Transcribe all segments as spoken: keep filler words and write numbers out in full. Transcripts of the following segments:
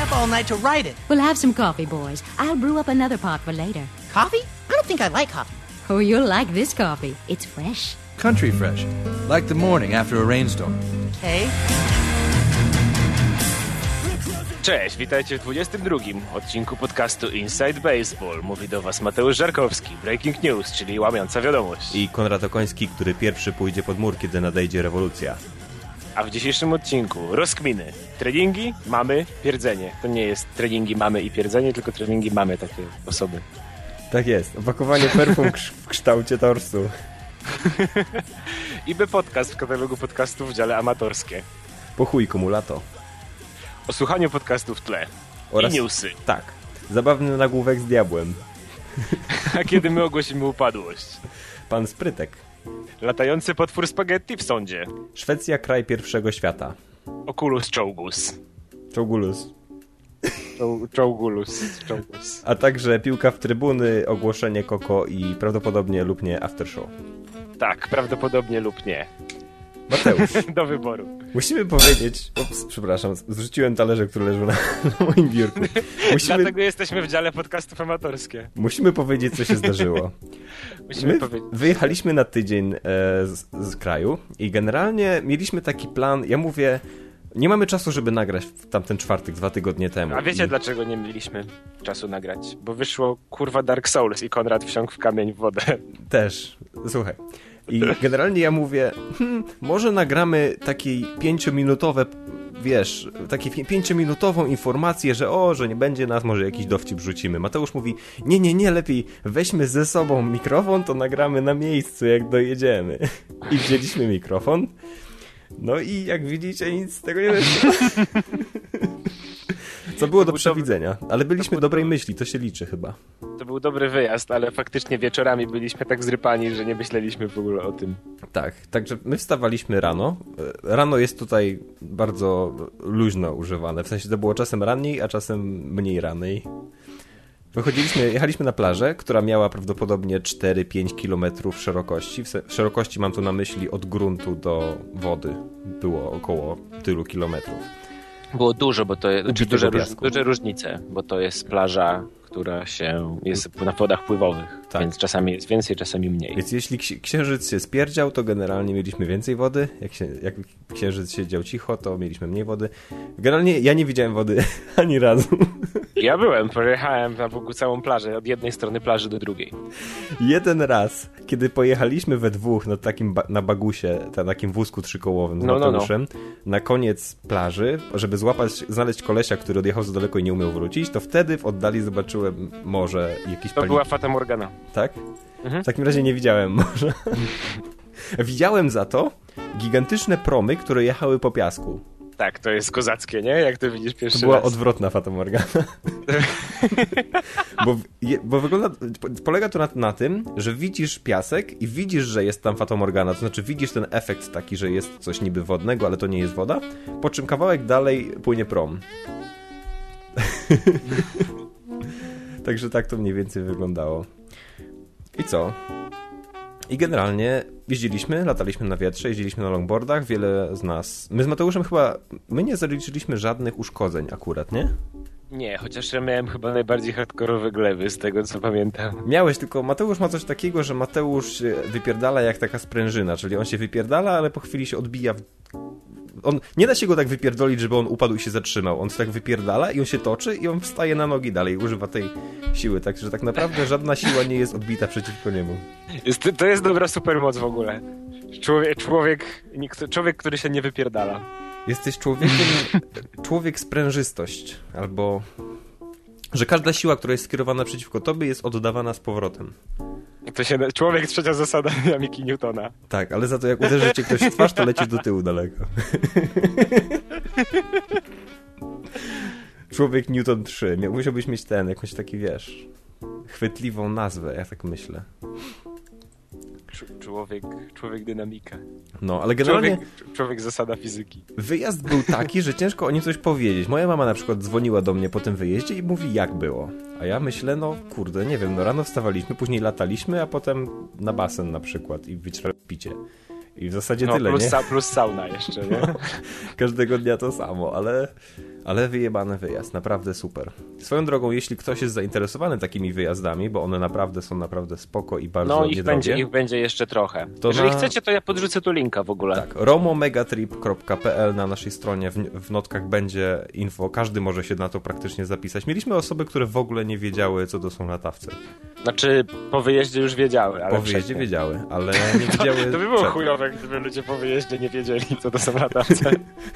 up all night to write it. We'll have some coffee, boys. I'll brew up another pot for later. Coffee? I don't think I like coffee. Oh, you'll like this coffee. It's fresh. Country fresh, like the morning after a rainstorm. Okay. Cześć, witajcie w dwudziestym drugim odcinku podcastu Inside Baseball. Mówi do was Mateusz Żarkowski, Breaking News, czyli łamiąca wiadomość. I Konrad Okoński, który pierwszy pójdzie pod mur, kiedy nadejdzie rewolucja. A w dzisiejszym odcinku rozkminy. Treningi, mamy, pierdzenie. To nie jest treningi mamy i pierdzenie, tylko treningi mamy takie osoby. Tak jest, opakowanie perfum w kształcie torsu. I by podcast w katalogu podcastów w dziale amatorskie. Po chuj komu lato. O słuchaniu podcastu w tle. Oraz, i newsy. Tak, zabawny nagłówek z diabłem. A kiedy my ogłosimy upadłość? Pan Sprytek. Latający potwór spaghetti w sądzie. Szwecja, kraj pierwszego świata. Oculus Czołgus. Czołgulus. Czołgulus. Czołgus. A także piłka w trybuny, ogłoszenie Koko i prawdopodobnie lub nie aftershow. Tak, prawdopodobnie lub nie. Mateusz. Do wyboru. Musimy powiedzieć... Ups, przepraszam, zrzuciłem talerze, który leżał na, na moim biurku. Musimy, Dlatego jesteśmy w dziale podcastów amatorskie. Musimy powiedzieć, co się zdarzyło. Musimy My powiedzieć. wyjechaliśmy na tydzień e, z, z kraju i generalnie mieliśmy taki plan, ja mówię, nie mamy czasu, żeby nagrać w tamten czwartek, dwa tygodnie temu. A wiecie I... dlaczego nie mieliśmy czasu nagrać? Bo wyszło kurwa Dark Souls i Konrad wsiąkł w kamień w wodę. Też, słuchaj. I generalnie ja mówię, hmm, może nagramy takie pięciominutowe, wiesz, takie pięciominutową informację, że o, że nie będzie nas, może jakiś dowcip rzucimy. Mateusz mówi, nie, nie, nie, lepiej weźmy ze sobą mikrofon, to nagramy na miejscu, jak dojedziemy. I wzięliśmy mikrofon. No i jak widzicie, nic z tego nie wyszło. Co było do przewidzenia, ale byliśmy dobrej myśli, to się liczy chyba. To był dobry wyjazd, ale faktycznie wieczorami byliśmy tak zrypani, że nie myśleliśmy w ogóle o tym. Tak, także my wstawaliśmy rano. Rano jest tutaj bardzo luźno używane, w sensie to było czasem raniej, a czasem mniej ranej. Wychodziliśmy, jechaliśmy na plażę, która miała prawdopodobnie cztery pięć kilometrów szerokości. W szerokości mam tu na myśli od gruntu do wody. Było około tylu kilometrów. Było dużo, bo to jest znaczy duże, róż, piasku. duże różnice, bo to jest plaża, która się jest na wodach pływowych, tak. Więc czasami jest więcej, czasami mniej. Więc jeśli księżyc się spierdział, to generalnie mieliśmy więcej wody. Jak, się, jak księżyc siedział cicho, to mieliśmy mniej wody. Generalnie ja nie widziałem wody ani razu. Ja byłem, pojechałem na Bogu całą plażę, od jednej strony plaży do drugiej. Jeden raz, kiedy pojechaliśmy we dwóch na takim ba- na bagusie, na takim wózku trzykołowym z no, Mateuszem, no, no. na koniec plaży, żeby złapać, znaleźć kolesia, który odjechał za daleko i nie umiał wrócić, to wtedy w oddali zobaczyłem morze i jakieś To pali... była Fata Morgana. Tak? Mhm. W takim razie nie widziałem morza. Widziałem za to gigantyczne promy, które jechały po piasku. Tak, to jest kozackie, nie? Jak to widzisz pierwszy To była raz. odwrotna Fata Morgana. bo, je, bo wygląda, polega to na, na tym, że widzisz piasek i widzisz, że jest tam Fata Morgana. To znaczy widzisz ten efekt taki, że jest coś niby wodnego, ale to nie jest woda. Po czym kawałek dalej płynie prom. Także tak to mniej więcej wyglądało. I co? I generalnie jeździliśmy, lataliśmy na wietrze, jeździliśmy na longboardach, wiele z nas... My z Mateuszem chyba... My nie zaliczyliśmy żadnych uszkodzeń akurat, nie? Nie, chociaż ja miałem chyba najbardziej hardkorowe glewy, z tego co pamiętam. Miałeś, tylko Mateusz ma coś takiego, że Mateusz się wypierdala jak taka sprężyna, czyli on się wypierdala, ale po chwili się odbija w... On, nie da się go tak wypierdolić, żeby on upadł i się zatrzymał. On się tak wypierdala i on się toczy i on wstaje na nogi dalej, używa tej siły, także tak naprawdę żadna siła nie jest odbita przeciwko niemu. Jest, to jest dobra supermoc w ogóle. Człowiek, człowiek, człowiek, który się nie wypierdala. Jesteś człowiekiem, człowiek sprężystość, albo że każda siła, która jest skierowana przeciwko tobie, jest oddawana z powrotem. To się, człowiek trzecia zasada Miki Newtona. Tak, ale za to jak uderzy cię ktoś w twarz, to lecisz do tyłu daleko. Człowiek Newton trzy. Musiałbyś mieć ten, jakąś taki, wiesz, chwytliwą nazwę, ja tak myślę. Człowiek, człowiek dynamika. No, ale generalnie... Człowiek, człowiek zasada fizyki. Wyjazd był taki, że ciężko o nim coś powiedzieć. Moja mama na przykład dzwoniła do mnie po tym wyjeździe i mówi, jak było. A ja myślę, no kurde, nie wiem, no rano wstawaliśmy, później lataliśmy, a potem na basen na przykład i wyciągnąć picie. I w zasadzie no, tyle, plus nie? Sa- plus sauna jeszcze, nie? Każdego dnia to samo, ale Ale wyjebany wyjazd, naprawdę super. Swoją drogą, jeśli ktoś jest zainteresowany takimi wyjazdami, bo one naprawdę są naprawdę spoko i bardzo No niedrogie. ich będzie, ich będzie jeszcze trochę. To Jeżeli na... chcecie, to ja podrzucę tu linka w ogóle. Tak, romomegatrip kropka p l na naszej stronie w, w notkach będzie info, każdy może się na to praktycznie zapisać. Mieliśmy osoby, które w ogóle nie wiedziały, co to są latawce. Znaczy, po wyjeździe już wiedziały, ale Po wyjeździe wcześniej. wiedziały, ale nie wiedziały... To, to by było przed. chujowe, gdyby ludzie po wyjeździe nie wiedzieli, co to są latawce.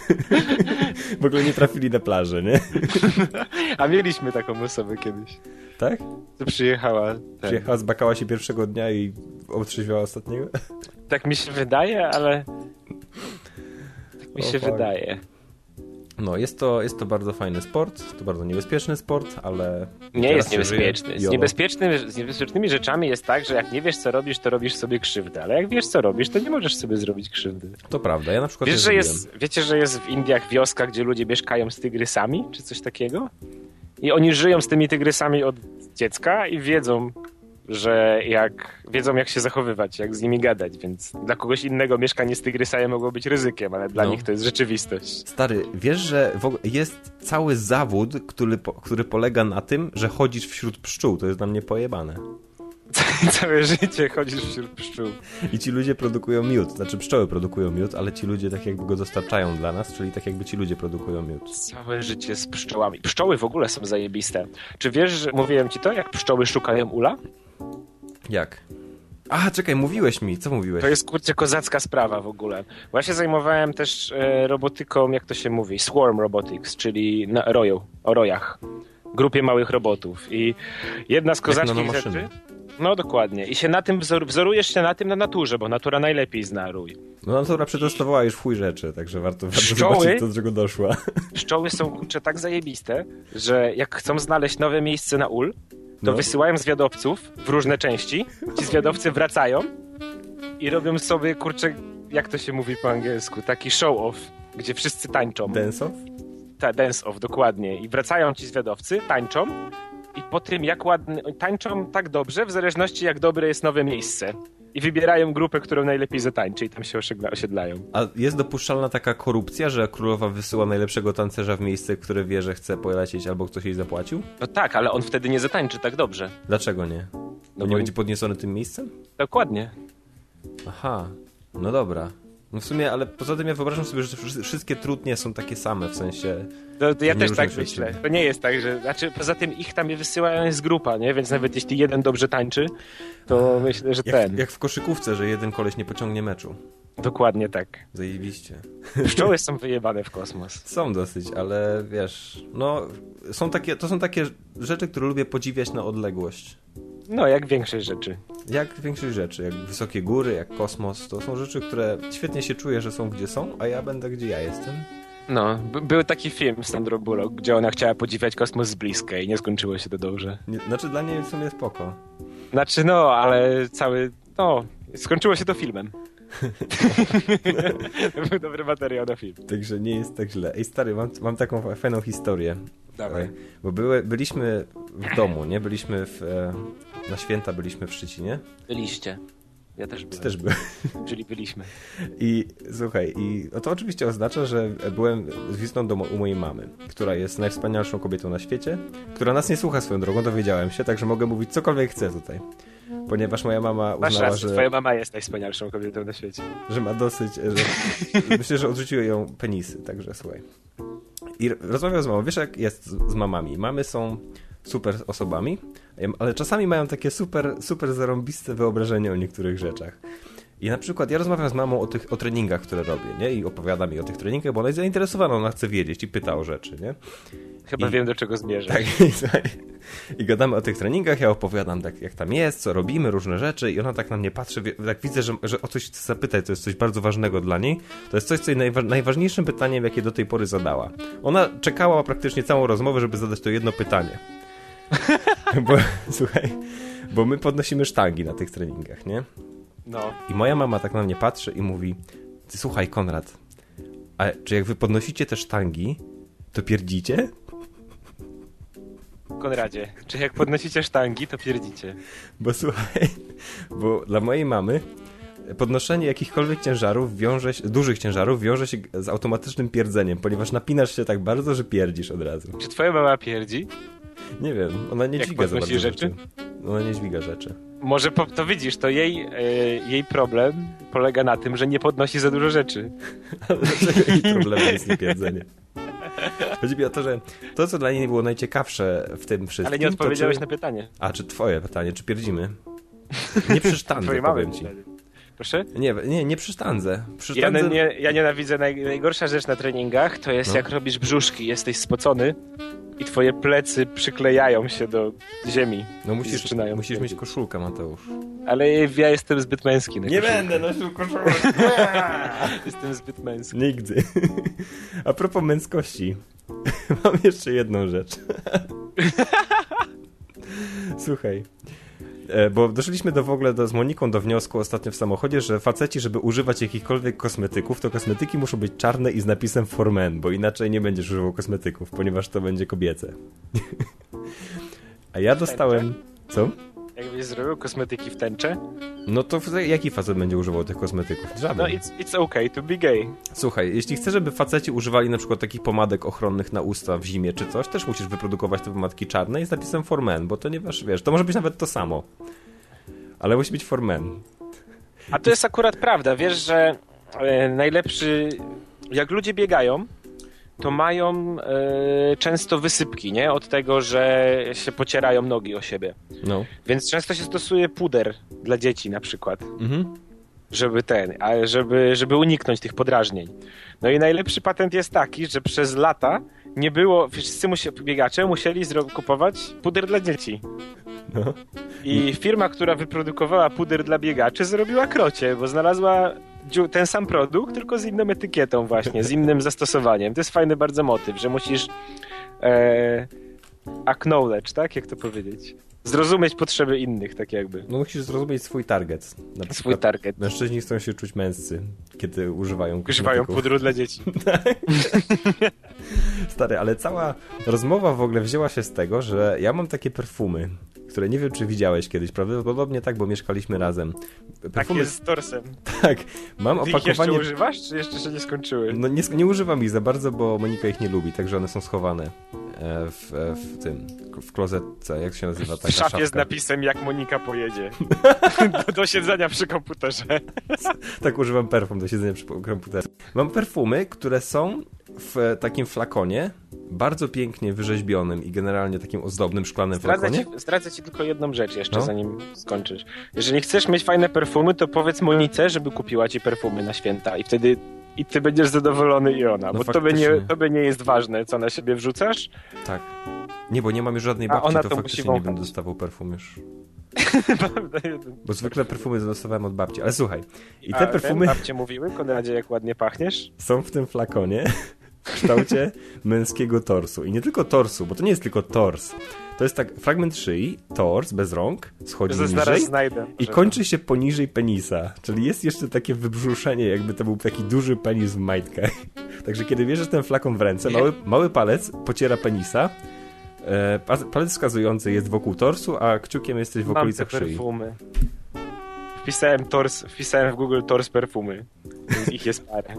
W ogóle nie trafili na plażę, nie? A mieliśmy taką osobę kiedyś. Tak? To przyjechała. Ten. Przyjechała, zbakała się pierwszego dnia i otrzeźwiała ostatniego? Tak mi się wydaje, ale... Tak mi O, się fuck. wydaje. No, jest to, jest to bardzo fajny sport, to bardzo niebezpieczny sport, ale... Nie teraz jest się niebezpieczny. żyje. Z, Jolo. niebezpiecznym, z niebezpiecznymi rzeczami jest tak, że jak nie wiesz, co robisz, to robisz sobie krzywdę. Ale jak wiesz, co robisz, to nie możesz sobie zrobić krzywdy. To prawda, ja na przykład Wiesz, nie że zrobiłem. jest, wiecie, że jest w Indiach wioska, gdzie ludzie mieszkają z tygrysami, czy coś takiego? I oni żyją z tymi tygrysami od dziecka i wiedzą, że jak wiedzą, jak się zachowywać, jak z nimi gadać, więc dla kogoś innego mieszkanie z tygrysami mogło być ryzykiem, ale dla No. nich to jest rzeczywistość. Stary, wiesz, że w ogóle jest cały zawód, który, po, który polega na tym, że chodzisz wśród pszczół, to jest dla mnie pojebane. Całe życie chodzisz wśród pszczół. I ci ludzie produkują miód, znaczy pszczoły produkują miód, ale ci ludzie tak jakby go dostarczają dla nas, czyli tak jakby ci ludzie produkują miód. Całe życie z pszczołami. Pszczoły w ogóle są zajebiste. Czy wiesz, że mówiłem ci to, jak pszczoły szukają ula? Jak? A, czekaj, mówiłeś mi, co mówiłeś? To jest, kurczę, kozacka sprawa w ogóle. Bo ja się zajmowałem też e, robotyką, jak to się mówi, swarm robotics, czyli na roju, o rojach. Grupie małych robotów. I jedna z kozackich nanomaszyny. rzeczy... No dokładnie. I się na tym wzor- wzorujesz się na tym na naturze, bo natura najlepiej zna rój. No natura przetestowała już w chuj rzeczy, także warto, warto Pszczoły? zobaczyć, do czego doszła. Pszczoły są, kurczę, tak zajebiste, że jak chcą znaleźć nowe miejsce na ul, to No. wysyłają zwiadowców w różne części. Ci zwiadowcy wracają i robią sobie, kurczę, jak to się mówi po angielsku, taki show-off, gdzie wszyscy tańczą. Denso? Ta, dance-off, dokładnie. I wracają ci zwiadowcy, tańczą i po tym jak ładnie, tańczą tak dobrze, w zależności jak dobre jest nowe miejsce. I wybierają grupę, którą najlepiej zatańczy i tam się osiedla- osiedlają. A jest dopuszczalna taka korupcja, że królowa wysyła najlepszego tancerza w miejsce, które wie, że chce polecieć albo ktoś jej zapłacił? No tak, ale on wtedy nie zatańczy tak dobrze. Dlaczego nie? Bo No nie bo- będzie podniecony tym miejscem? Dokładnie. Aha, no dobra. No w sumie, ale poza tym ja wyobrażam sobie, że wszy- wszystkie trudnie są takie same, w sensie... To, to ja Nie też różnią tak się od myślę. siebie. To nie jest tak, że... Znaczy, poza tym ich tam wysyłają jest grupa, nie? Więc nawet jeśli jeden dobrze tańczy, to myślę, że Jak, ten... jak w koszykówce, że jeden koleś nie pociągnie meczu. Dokładnie tak. Zajebiście. Pszczoły są wyjebane w kosmos. Są dosyć, ale wiesz, no... Są takie, to są takie rzeczy, które lubię podziwiać na odległość. No, jak większość rzeczy. Jak większość rzeczy, jak wysokie góry, jak kosmos, to są rzeczy, które świetnie się czuję, że są gdzie są, a ja będę gdzie ja jestem. No, b- był taki film z Sandrą Bullock, gdzie ona chciała podziwiać kosmos z bliska i nie skończyło się to dobrze. Nie, znaczy dla niej w sumie spoko. Znaczy, no, ale cały... No, skończyło się to filmem. To był dobry materiał na film. Także nie jest tak źle. Ej stary, mam, mam taką fajną historię. Dawaj. Ej, Bo były, byliśmy w domu, nie? Byliśmy w, e, na święta byliśmy w Szczecinie. Byliście. Ja też Ty byłem. też byłem. Czyli byliśmy. I słuchaj, i no to oczywiście oznacza, że byłem z wizytą do, mo- u mojej mamy, która jest najwspanialszą kobietą na świecie, która nas nie słucha swoją drogą, dowiedziałem się, także mogę mówić cokolwiek chcę tutaj. Ponieważ moja mama Masz uznała, rację, że, twoja mama jest najwspanialszą kobietą na świecie. że ma dosyć, że myślę, że odrzuciły ją penisy, także słuchaj. I rozmawiam z mamą, wiesz jak jest z, z mamami, mamy są super osobami, ale czasami mają takie super, super zarąbiste wyobrażenie o niektórych rzeczach. I na przykład ja rozmawiam z mamą o tych o treningach, które robię, nie? I opowiadam jej o tych treningach, bo ona jest zainteresowana, ona chce wiedzieć i pyta o rzeczy, nie? Chyba I- wiem, do czego zmierzę. Tak, i, słuchaj, i gadamy o tych treningach, ja opowiadam tak, jak tam jest, co robimy, różne rzeczy i ona tak na mnie patrzy, wie- tak widzę, że, że o coś chce zapytać, to jest coś bardzo ważnego dla niej. To jest coś, co jej najwa- najważniejszym pytaniem, jakie do tej pory zadała. Ona czekała praktycznie całą rozmowę, żeby zadać to jedno pytanie. Bo, słuchaj, bo my podnosimy sztangi na tych treningach, nie? No. I moja mama tak na mnie patrzy i mówi: ty, słuchaj Konrad, a czy jak wy podnosicie te sztangi, to pierdzicie? Konradzie, czy jak podnosicie sztangi, to pierdzicie. Bo słuchaj, bo dla mojej mamy podnoszenie jakichkolwiek ciężarów wiąże się, dużych ciężarów wiąże się z automatycznym pierdzeniem, ponieważ napinasz się tak bardzo, że pierdzisz od razu. Czy twoja mama pierdzi? Nie wiem, ona nie Jak dźwiga za podnosi bardzo rzeczy? rzeczy. Ona nie dźwiga rzeczy. Może po, to widzisz, to jej, e, jej problem polega na tym, że nie podnosi za dużo rzeczy. Ale dlaczego jej problemem jest niepierdzenie? Chodzi mi o to, że to, co dla niej było najciekawsze w tym wszystkim... Ale nie odpowiedziałeś czy... na pytanie. A, czy twoje pytanie, czy pierdzimy? Nie przy sztandze, Twojej powiem mamy ci. pytanie. Proszę? Nie, nie, nie przy sztandze. Przy Ja, sztandze... nie, ja nienawidzę, naj, najgorsza rzecz na treningach to jest No. jak robisz brzuszki, jesteś spocony i twoje plecy przyklejają się do ziemi. No I musisz, zaczynają musisz mieć pierdzieć. koszulkę, Mateusz. Ale ja jestem zbyt męski. Na Nie koszulkę. będę nosił koszulki. Jestem zbyt męski. Nigdy. A propos męskości. Mam jeszcze jedną rzecz. Słuchaj. E, Bo doszliśmy do w ogóle do, z Moniką do wniosku ostatnio w samochodzie, że faceci, żeby używać jakichkolwiek kosmetyków, to kosmetyki muszą być czarne i z napisem for men, bo inaczej nie będziesz używał kosmetyków, ponieważ to będzie kobiece. A ja dostałem... Co? Jakbyś zrobił kosmetyki w tęczę, No to jaki facet będzie używał tych kosmetyków? Żaden. no it's, it's okay to be gay. Słuchaj, jeśli chcesz, żeby faceci używali na przykład takich pomadek ochronnych na usta w zimie czy coś, też musisz wyprodukować te pomadki czarne i z napisem for men, bo to nie wiesz, wiesz, to może być nawet to samo. Ale musi być for men. A to jest akurat prawda, wiesz, że e, najlepszy, jak ludzie biegają, to mają e, często wysypki, nie? Od tego, że się pocierają nogi o siebie. No. Więc często się stosuje puder dla dzieci na przykład, Mhm. żeby ten, a żeby, żeby uniknąć tych podrażnień. No i najlepszy patent jest taki, że przez lata nie było, wszyscy musie, biegacze musieli zro- kupować puder dla dzieci. No. I firma, która wyprodukowała puder dla biegaczy, zrobiła krocie, bo znalazła dziu- ten sam produkt, tylko z inną etykietą właśnie, z innym zastosowaniem. To jest fajny bardzo motyw, że musisz e, acknowledge, tak? Jak to powiedzieć? Zrozumieć potrzeby innych, tak jakby. No musisz zrozumieć swój target. Na Swój przykład target. Mężczyźni chcą się czuć męscy, kiedy używają Używają kosmetyków. pudru dla dzieci. Stary, ale cała rozmowa w ogóle wzięła się z tego, że ja mam takie perfumy, które nie wiem, czy widziałeś kiedyś, prawdopodobnie tak, bo mieszkaliśmy razem. Tak Perfumy, jest z torsem. tak, mam Ty ich jeszcze opakowanie... używasz, czy jeszcze się nie skończyły? No nie, nie używam ich za bardzo, bo Monika ich nie lubi, także one są schowane e, w, e, w tym, w klozetce, jak się nazywa taka W szafie szafka. z napisem, jak Monika pojedzie. do, do siedzenia przy komputerze. Tak, używam perfum do siedzenia przy komputerze. Mam perfumy, które są w takim flakonie, bardzo pięknie wyrzeźbionym i generalnie takim ozdobnym, szklanym Zdradzę flakonie. ci, zdradzę ci tylko jedną rzecz jeszcze, No. zanim skończysz. Jeżeli chcesz mieć fajne perfumy, to powiedz Monice, żeby kupiła ci perfumy na święta i wtedy i ty będziesz zadowolony i ona, No bo tobie nie, faktycznie. tobie nie jest ważne, co na siebie wrzucasz. Tak. Nie, bo nie mam już żadnej A babci, ona to, to faktycznie musi nie wąchać. będę dostawał perfum już. Bo zwykle perfumy dostawałem od babci. Ale słuchaj, i te A perfumy ten, babcie mówiły, Konradzie, jak ładnie pachniesz. są w tym flakonie w kształcie męskiego torsu. I nie tylko torsu, bo to nie jest tylko tors. To jest tak fragment szyi, tors bez rąk, schodzi To zaraz niżej znajdę. i że- kończy się poniżej penisa. Czyli jest jeszcze takie wybrzuszenie, jakby to był taki duży penis w majtkach. Także kiedy bierzesz ten flakon w ręce, mały, mały palec pociera penisa, e, pa- palec wskazujący jest wokół torsu, a kciukiem jesteś w Mam te okolicach szyi. perfumy. Wpisałem tors, wpisałem w Google tors perfumy. Więc ich jest parę.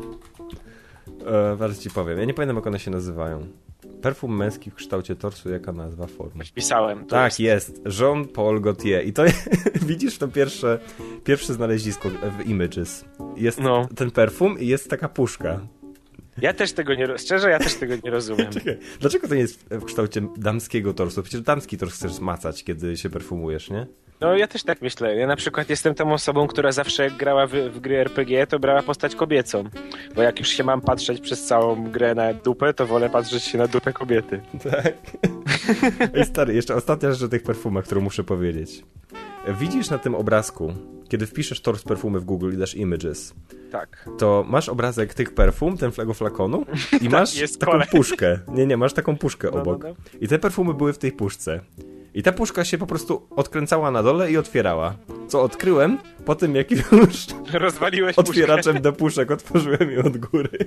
E, zaraz ci powiem. Ja nie pamiętam, jak one się nazywają. Perfum męski w kształcie torsu, jaka nazwa, forma? Wpisałem. To Tak, jest. Jean-Paul Gaultier. I to widzisz to pierwsze, pierwsze znalezisko w Images. Jest No. ten perfum i jest taka puszka. Ja też tego nie... ro- Szczerze, ja też tego nie rozumiem. Czekaj, dlaczego to nie jest w kształcie damskiego torsu? Przecież damski tors chcesz macać, kiedy się perfumujesz, nie? No ja też tak myślę. Ja na przykład jestem tą osobą, która zawsze jak grała w, w gry er pe gie, to brała postać kobiecą. Bo jak już się mam patrzeć przez całą grę na dupę, to wolę patrzeć się na dupę kobiety. Tak. Ej, stary, jeszcze ostatnia rzecz o tych perfumach, którą muszę powiedzieć. Widzisz na tym obrazku, kiedy wpiszesz tors perfumy w Google i dasz Images, Tak. to masz obrazek tych perfum, ten flego flakonu i masz jest taką kolej. puszkę. Nie, nie, masz taką puszkę No, obok. no, no. I te perfumy były w tej puszce. I ta puszka się po prostu odkręcała na dole i otwierała. Co odkryłem po tym, jak już Rozwaliłeś puszkę. otwieraczem do puszek otworzyłem je od góry.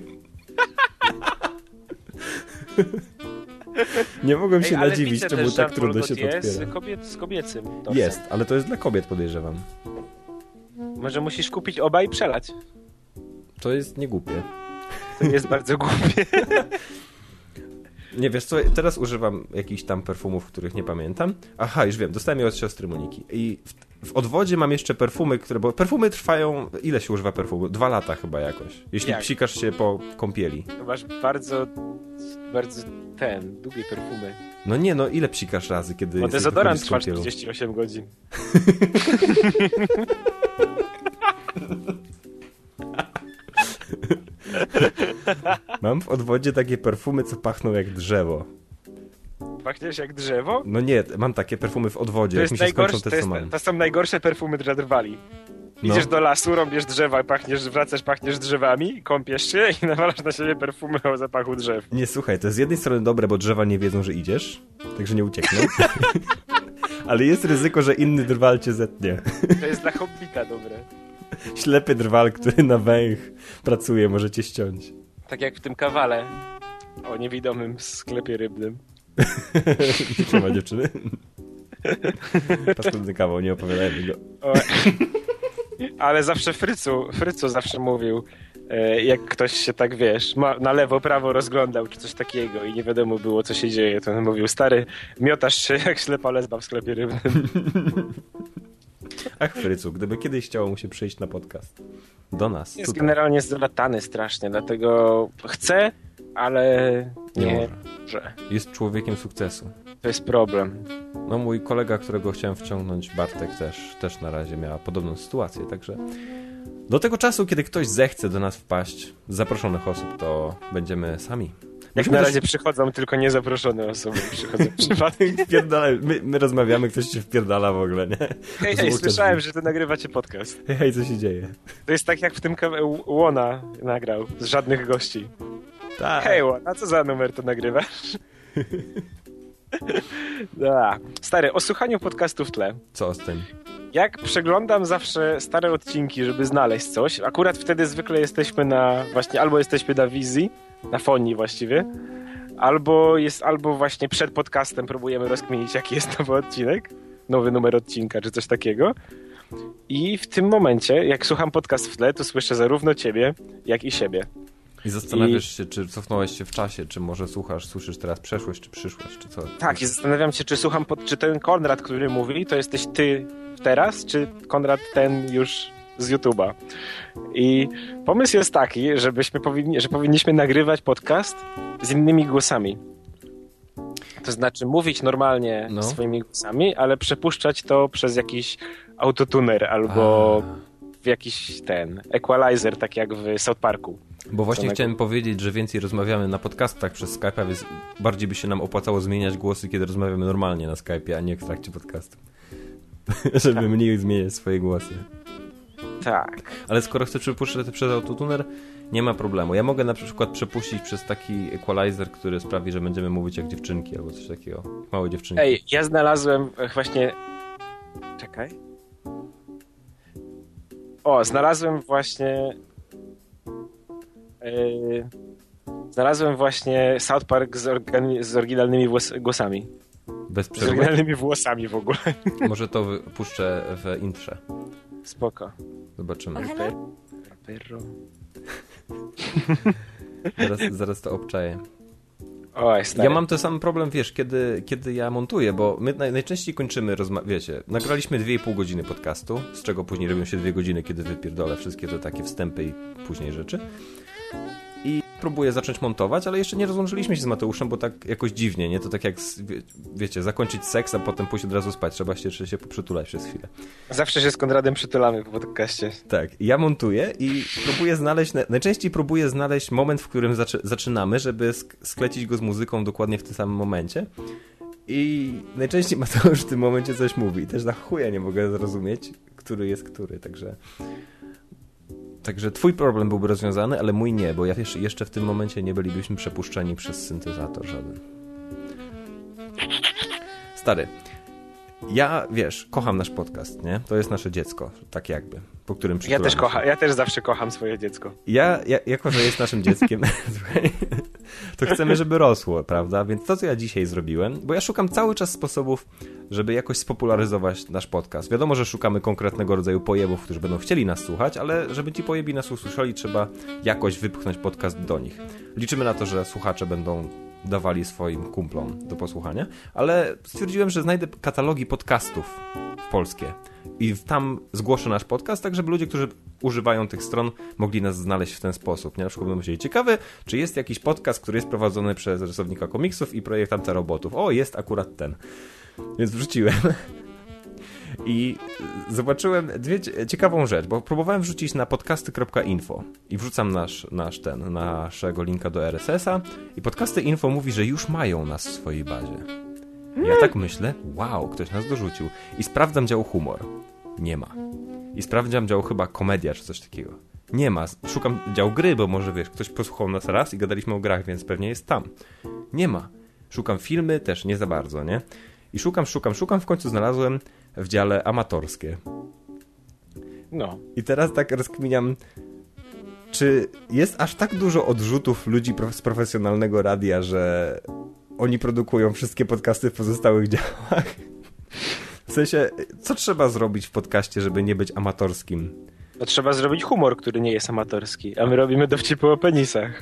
Nie mogłem się Ej, ale nadziwić, widzę czemu też tak trudno się to Jean-Paul Gaultier otwiera. z, kobiet, z kobiecym torsem. Jest, ale to jest dla kobiet, podejrzewam. Może musisz kupić oba i przelać. To jest niegłupie. To jest bardzo głupie. Nie, wiesz co, teraz używam jakichś tam perfumów, których nie pamiętam. Aha, już wiem, dostałem je od siostry Moniki. I w, w odwodzie mam jeszcze perfumy, które... Bo perfumy trwają... Ile się używa perfumu? Dwa lata chyba jakoś. Jeśli Jak? psikasz się po kąpieli. To masz bardzo, bardzo ten, długie perfumy. No nie, no ile psikasz razy, kiedy... Bo jesteś dezodorant wychodzisz z trwa kąpielą? czterdzieści osiem godzin. Mam w odwodzie takie perfumy, co pachną jak drzewo. Pachniesz jak drzewo? No nie, mam takie perfumy w odwodzie, To, jak jest mi się skończą najgorsze, te, to, jest, co mam. to są najgorsze perfumy dla drwali. No. Idziesz do lasu, rąbiesz drzewa, pachniesz, wracasz, pachniesz drzewami, kąpiesz się i nawalasz na siebie perfumy o zapachu drzew. Nie, słuchaj, to jest z jednej strony dobre, bo drzewa nie wiedzą, że idziesz, także nie uciekną. Ale jest ryzyko, że inny drwal cię zetnie. To jest dla hobbita dobre. Ślepy drwal, który na węch pracuje, może cię ściąć. Tak jak w tym kawale o niewidomym sklepie rybnym. Siema dziewczyny. Paskudny kawał, nie opowiadajmy go. O, ale zawsze Frycu, Frycu zawsze mówił, e, jak ktoś się tak, wiesz, ma, na lewo, prawo rozglądał, czy coś takiego i nie wiadomo było, co się dzieje, to on mówił, stary, miotasz się jak ślepa lesba w sklepie rybnym. Ach, Frycu, gdyby kiedyś chciało mu się przyjść na podcast. Do nas, Jest tutaj. generalnie zalatany strasznie, dlatego chce, ale Nie nie, może. może. Jest człowiekiem sukcesu. To jest problem. No mój kolega, którego chciałem wciągnąć, Bartek, też, też na razie miała podobną sytuację, także do tego czasu, kiedy ktoś zechce do nas wpaść z zaproszonych osób, to będziemy sami. Jak Musimy na też- razie przychodzą tylko niezaproszone osoby, przychodzą przypadkiem. Wpierdalaj. My, my rozmawiamy, ktoś się wpierdala w ogóle, nie? Hej, hej, Zwłaszcza słyszałem, drzwi. że ty nagrywacie podcast. Hej, hej, co się dzieje? To jest tak jak w tym kawa- Łona nagrał, z żadnych gości. Tak. Hej Łona, co za numer to nagrywasz? Da. Stary, o słuchaniu podcastu w tle. Co z tym? Jak przeglądam zawsze stare odcinki, żeby znaleźć coś, akurat wtedy zwykle jesteśmy na, właśnie albo jesteśmy na wizji, na fonii właściwie, albo jest, albo właśnie przed podcastem próbujemy rozkminić, jaki jest nowy odcinek, nowy numer odcinka, czy coś takiego. I w tym momencie, jak słucham podcast w tle, to słyszę zarówno ciebie, jak i siebie. I zastanawiasz się, czy cofnąłeś się w czasie, czy może słuchasz, słyszysz teraz przeszłość, czy przyszłość, czy co? Tak, i zastanawiam się, czy słucham, pod, czy ten Konrad, który mówi, to jesteś ty teraz, czy Konrad ten już z YouTube'a. I pomysł jest taki, żebyśmy powinni, że powinniśmy nagrywać podcast z innymi głosami. To znaczy mówić normalnie No. swoimi głosami, ale przepuszczać to przez jakiś autotuner albo w jakiś ten equalizer, tak jak w South Parku. Bo właśnie Samego. chciałem powiedzieć, że więcej rozmawiamy na podcastach przez Skype'a, więc bardziej by się nam opłacało zmieniać głosy, kiedy rozmawiamy normalnie na Skype'ie, a nie w trakcie podcastu. Żeby Tak. mniej zmieniać swoje głosy. Tak. Ale skoro chcę przepuszczać to przez autotuner, nie ma problemu. Ja mogę na przykład przepuścić przez taki equalizer, który sprawi, że będziemy mówić jak dziewczynki albo coś takiego. Małe dziewczynki. Ej, ja znalazłem e, właśnie... Czekaj. O, znalazłem właśnie... Yy, znalazłem właśnie South Park z, organi- z oryginalnymi włos- głosami. Bez Z przerwy. oryginalnymi włosami w ogóle. Może to puszczę w intrze. Spoko. Zobaczymy. Hello? Perro. Zaraz, zaraz to obczaję. Oj, stary. Ja mam ten sam problem, wiesz, kiedy, kiedy ja montuję, bo my naj, najczęściej kończymy, rozma- wiecie, nagraliśmy dwie i pół godziny podcastu, z czego później robią się dwie godziny, kiedy wypierdolę wszystkie te takie wstępy i później rzeczy. I próbuję zacząć montować, ale jeszcze nie rozłączyliśmy się z Mateuszem, bo tak jakoś dziwnie, nie? To tak jak, z- wie, wiecie, zakończyć seks, a potem pójść od razu spać. Trzeba się jeszcze się poprzytulać przez chwilę. Zawsze się z Konradem przytulamy po podcaście. Tak, ja montuję i próbuję znaleźć, najczęściej próbuję znaleźć moment, w którym zaczy, zaczynamy, żeby sk- sklecić go z muzyką dokładnie w tym samym momencie. I najczęściej Mateusz w tym momencie coś mówi. I też na chuja nie mogę zrozumieć, który jest który, także... Także twój problem byłby rozwiązany, ale mój nie, bo ja jeszcze, jeszcze w tym momencie nie bylibyśmy przepuszczeni przez syntezator żaden. Stary, ja, wiesz, kocham nasz podcast, nie? To jest nasze dziecko, tak jakby, po którym Ja przytulamy też się. kocham, ja też zawsze kocham swoje dziecko. Ja, ja, jako że jest naszym dzieckiem, słuchaj, to chcemy, żeby rosło, prawda? Więc to, co ja dzisiaj zrobiłem, bo ja szukam cały czas sposobów, żeby jakoś spopularyzować nasz podcast. Wiadomo, że szukamy konkretnego rodzaju pojebów, którzy będą chcieli nas słuchać, ale żeby ci pojebi nas usłyszeli, trzeba jakoś wypchnąć podcast do nich. Liczymy na to, że słuchacze będą dawali swoim kumplom do posłuchania, ale stwierdziłem, że znajdę katalogi podcastów polskie i tam zgłoszę nasz podcast, tak żeby ludzie, którzy używają tych stron, mogli nas znaleźć w ten sposób. Nie? Na przykład będą myśleli, ciekawy, czy jest jakiś podcast, który jest prowadzony przez rysownika komiksów i projektanta robotów. O, jest akurat ten. Więc wrzuciłem. I zobaczyłem dwie ciekawą rzecz, bo próbowałem wrzucić na podcasty kropka info i wrzucam nasz, nasz ten, naszego linka do R S S-a i podcasty info mówi, że już mają nas w swojej bazie. I ja tak myślę, wow, ktoś nas dorzucił. I sprawdzam dział humor. Nie ma. I sprawdzam dział chyba komedia czy coś takiego. Nie ma. Szukam dział gry, bo może wiesz, ktoś posłuchał nas raz i gadaliśmy o grach, więc pewnie jest tam. Nie ma. Szukam filmy, też nie za bardzo, nie? I szukam, szukam, szukam, w końcu znalazłem w dziale amatorskie. No. I teraz tak rozkminiam, czy jest aż tak dużo odrzutów ludzi z profesjonalnego radia, że oni produkują wszystkie podcasty w pozostałych działach? W sensie, co trzeba zrobić w podcaście, żeby nie być amatorskim? No trzeba zrobić humor, który nie jest amatorski, a my robimy dowcipy o penisach.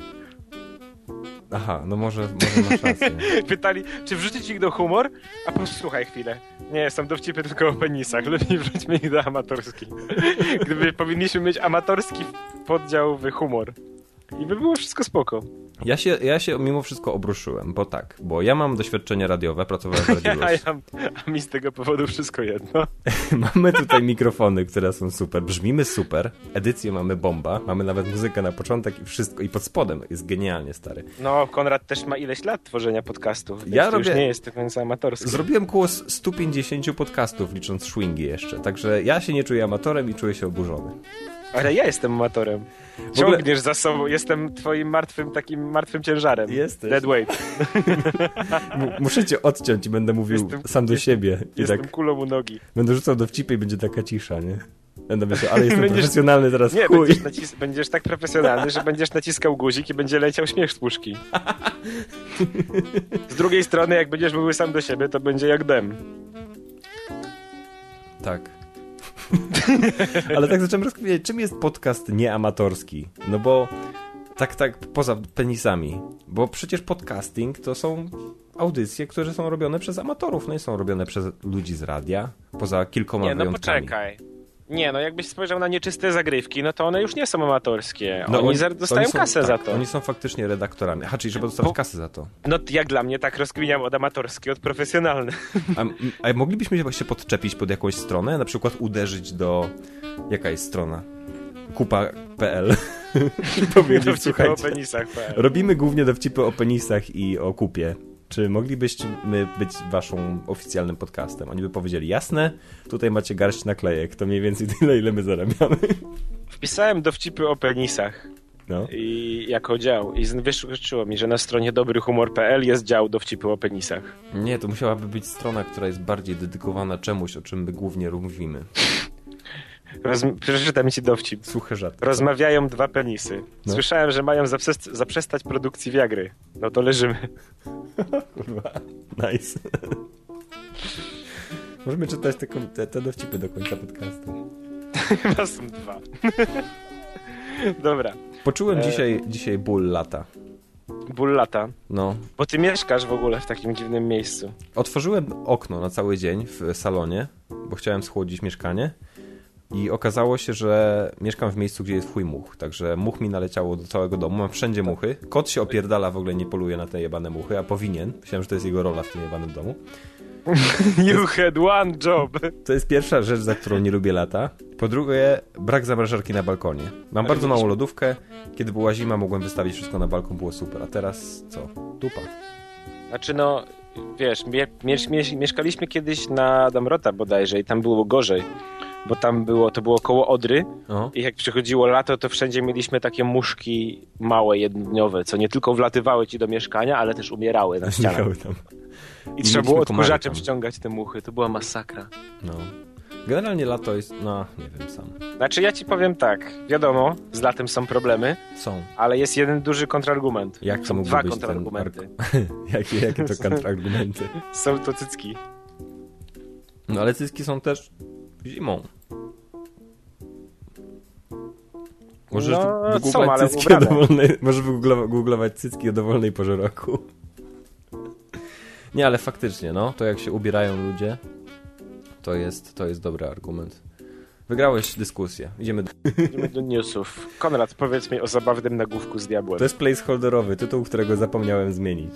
Aha, no może, może masz rację. Pytali, czy wrzucić ich do humor? A posłuchaj chwilę. Nie, są dowcipy tylko o penisach. Lepiej wrzućmy ich do amatorskich. Gdyby powinniśmy mieć amatorski poddział w humor. I by było wszystko spoko. Ja się, ja się mimo wszystko obruszyłem, bo tak, bo ja mam doświadczenie radiowe, pracowałem w Radiu A, ja, a mi z tego powodu wszystko jedno. Mamy tutaj mikrofony, które są super, brzmimy super, edycję mamy bomba, mamy nawet muzykę na początek i wszystko, i pod spodem jest genialnie, stary. No, Konrad też ma ileś lat tworzenia podcastów, więc Ja to robię... już nie jest do końca amatorskie. Zrobiłem około stu pięćdziesięciu podcastów, licząc swingi jeszcze, także ja się nie czuję amatorem i czuję się oburzony. Ale ja jestem amatorem. W ogóle... Ciągniesz za sobą, jestem twoim martwym, takim martwym ciężarem. Jesteś. Dead weight. M- muszę cię odciąć i będę mówił Jestem, sam do jestem, siebie. I jestem tak kulą u nogi. będę rzucał dowcipy i będzie taka cisza, nie? Będę myślał, ale jestem Będziesz- profesjonalny teraz, Nie, chuj. będziesz, nacis- będziesz tak profesjonalny, że będziesz naciskał guzik i będzie leciał śmiech z puszki. Z drugiej strony, jak będziesz mówił sam do siebie, to będzie jak dem. Tak. Ale tak zacząłem rozkminiać, czym jest podcast nieamatorski? No bo tak, tak, poza penisami. Bo przecież podcasting to są audycje, które są robione przez amatorów, no i są robione przez ludzi z radia, poza kilkoma Nie, no wyjątkami. poczekaj. Nie, no jakbyś spojrzał na nieczyste zagrywki, no to one już nie są amatorskie. No oni oni- za- dostają oni są, kasę tak, za to. Oni są faktycznie redaktorami. Aha, czyli trzeba dostawać Bo- kasę za to. No jak dla mnie tak rozkminiam od amatorskie, od profesjonalne. A, a moglibyśmy się właśnie podczepić pod jakąś stronę? Na przykład uderzyć do... Jaka jest strona? kupa kropka pe el i powiedzieć, Dowcipy o słuchajcie, penisach. robimy głównie dowcipy o penisach i o kupie. Czy moglibyśmy być waszą oficjalnym podcastem? Oni by powiedzieli, jasne, tutaj macie garść naklejek, to mniej więcej tyle, ile my zarabiamy. Wpisałem dowcipy o penisach No. i jako dział i z- wyszło mi, że na stronie dobry humor kropka pe el jest dział dowcipy o penisach. Nie, to musiałaby być strona, która jest bardziej dedykowana czemuś, o czym my głównie mówimy. Rozm- przeczytam ci dowcip. Suche żarty. Rozmawiają dwa penisy. No. Słyszałem, że mają zaprzest- zaprzestać produkcji Viagry. No to leżymy. Kurwa, nice. Możemy czytać te, te, te dowcipy do końca podcastu. Chyba są dwa. Dobra. Poczułem E... dzisiaj, dzisiaj ból lata. Ból lata. No. Bo ty mieszkasz w ogóle w takim dziwnym miejscu. Otworzyłem okno na cały dzień w salonie, bo chciałem schłodzić mieszkanie i okazało się, że mieszkam w miejscu, gdzie jest chuj much, także much mi naleciało do całego domu, mam wszędzie muchy. Kot się opierdala, w ogóle nie poluje na te jebane muchy, a powinien. Myślałem, że to jest jego rola w tym jebanym domu. You had one job. To jest pierwsza rzecz, za którą nie lubię lata. Po drugie, brak zamrażarki na balkonie. Mam Ale bardzo widzisz- małą lodówkę. Kiedy była zima, mogłem wystawić wszystko na balkon, było super. A teraz co? Dupa. Znaczy no, wiesz, mie- mie- mie- mieszkaliśmy kiedyś na Damrota bodajże i tam było gorzej. bo tam było, to było koło Odry O. i jak przychodziło lato, to wszędzie mieliśmy takie muszki małe, jednodniowe, co nie tylko wlatywały ci do mieszkania, ale też umierały na ścianach. Znikały tam. I I trzeba było mieliśmy komary odkurzaczem tam. ściągać te muchy. To była masakra. No. Generalnie lato jest, no nie wiem sam. Znaczy ja ci powiem tak, wiadomo, z latem są problemy, Są. ale jest jeden duży kontrargument. Jak to są mógłby dwa być ten kontrargumenty. arg- jakie, jakie to kontrargumenty? Są to cycki. No ale cycki są też zimą. Możesz No, wygooglować są, ale cycki o ubrane. dowolnej, możesz wygooglować, googlować cycki o dowolnej porze roku. Nie, ale faktycznie, no, to jak się ubierają ludzie, to jest, to jest dobry argument. Wygrałeś dyskusję. Idziemy do... Idziemy do newsów. Konrad, powiedz mi o zabawnym nagłówku z diabłem. To jest placeholderowy tytuł, którego zapomniałem zmienić.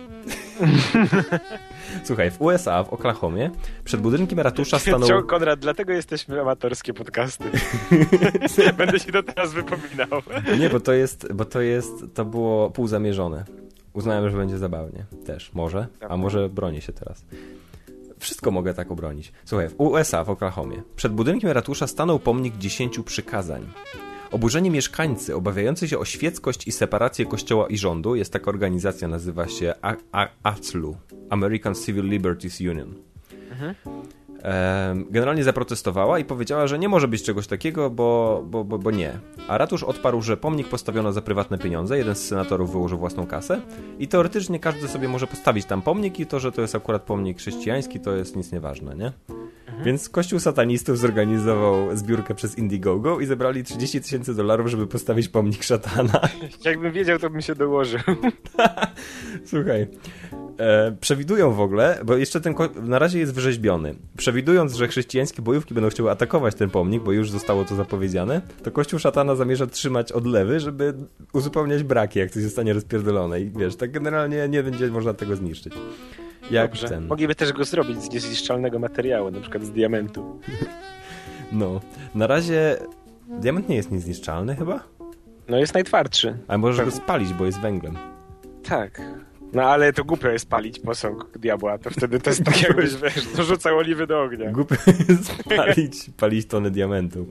Słuchaj, w U S A, w Oklahomie, przed budynkiem ratusza stanął... Konrad, dlatego jesteśmy amatorskie podcasty. Będę się to teraz wypominał. Nie, bo to jest, bo to jest, to było półzamierzone. Uznałem, że będzie zabawnie. Też, może. A może bronię się teraz. Wszystko mogę tak obronić. Słuchaj, w U S A, w Oklahomie, przed budynkiem ratusza stanął pomnik dziesięciu przykazań. Oburzeni mieszkańcy, obawiający się o świeckość i separację kościoła i rządu, jest taka organizacja, nazywa się A- A- A C L U, American Civil Liberties Union. Mhm. Generalnie zaprotestowała i powiedziała, że nie może być czegoś takiego, bo, bo, bo, bo nie. A ratusz odparł, że pomnik postawiono za prywatne pieniądze, jeden z senatorów wyłożył własną kasę i teoretycznie każdy sobie może postawić tam pomnik i to, że to jest akurat pomnik chrześcijański, to jest nic nieważne, nie? Mhm. Więc kościół satanistów zorganizował zbiórkę przez Indiegogo i zebrali trzydzieści tysięcy dolarów, żeby postawić pomnik szatana. Jakbym wiedział, to bym się dołożył. Słuchaj, e, przewidują w ogóle, bo jeszcze ten ko- na razie jest wyrzeźbiony. Przewidując, że chrześcijańskie bojówki będą chciały atakować ten pomnik, bo już zostało to zapowiedziane, to kościół szatana zamierza trzymać odlewy, żeby uzupełniać braki, jak coś zostanie rozpierdolone. I wiesz, tak generalnie nie będzie można tego zniszczyć. Jak Dobrze. ten. Mogliby też go zrobić z niezniszczalnego materiału, na przykład z diamentu. No, na razie diament nie jest niezniszczalny chyba? No jest najtwardszy. Ale możesz go spalić, bo jest węglem. Tak. No ale to głupio jest palić posąg diabła, to wtedy to jest tak jakbyś, wiesz, dorzucał oliwy do ognia. Głupio jest palić, palić tony diamentu.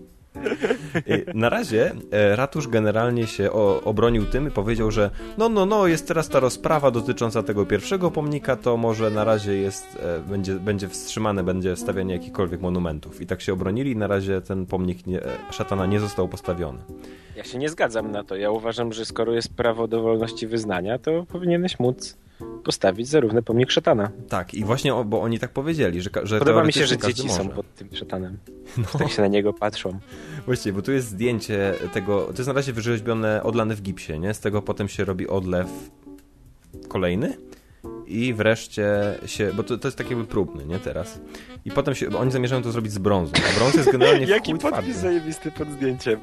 Na razie ratusz generalnie się o, obronił tym i powiedział, że no, no, no, jest teraz ta rozprawa dotycząca tego pierwszego pomnika, to może na razie jest, będzie, będzie wstrzymane, będzie stawianie jakichkolwiek monumentów. I tak się obronili i na razie ten pomnik nie, szatana nie został postawiony. Ja się nie zgadzam na to. Ja uważam, że skoro jest prawo do wolności wyznania, to powinieneś móc postawić zarówno pomnik szatana. Tak, i właśnie, o, bo oni tak powiedzieli, że, że Podoba mi się, że każdy dzieci może. są pod tym szatanem. No. Tak się na niego patrzą. Właściwie, bo tu jest zdjęcie tego, to jest na razie wyrzeźbione, odlane w gipsie, nie? Z tego potem się robi odlew kolejny i wreszcie się, bo to, to jest tak jakby próbny, nie? Teraz. I potem się, bo oni zamierzają to zrobić z brązu, a brąz jest generalnie w Jaki chuj podpis twardy. zajebisty pod zdjęciem.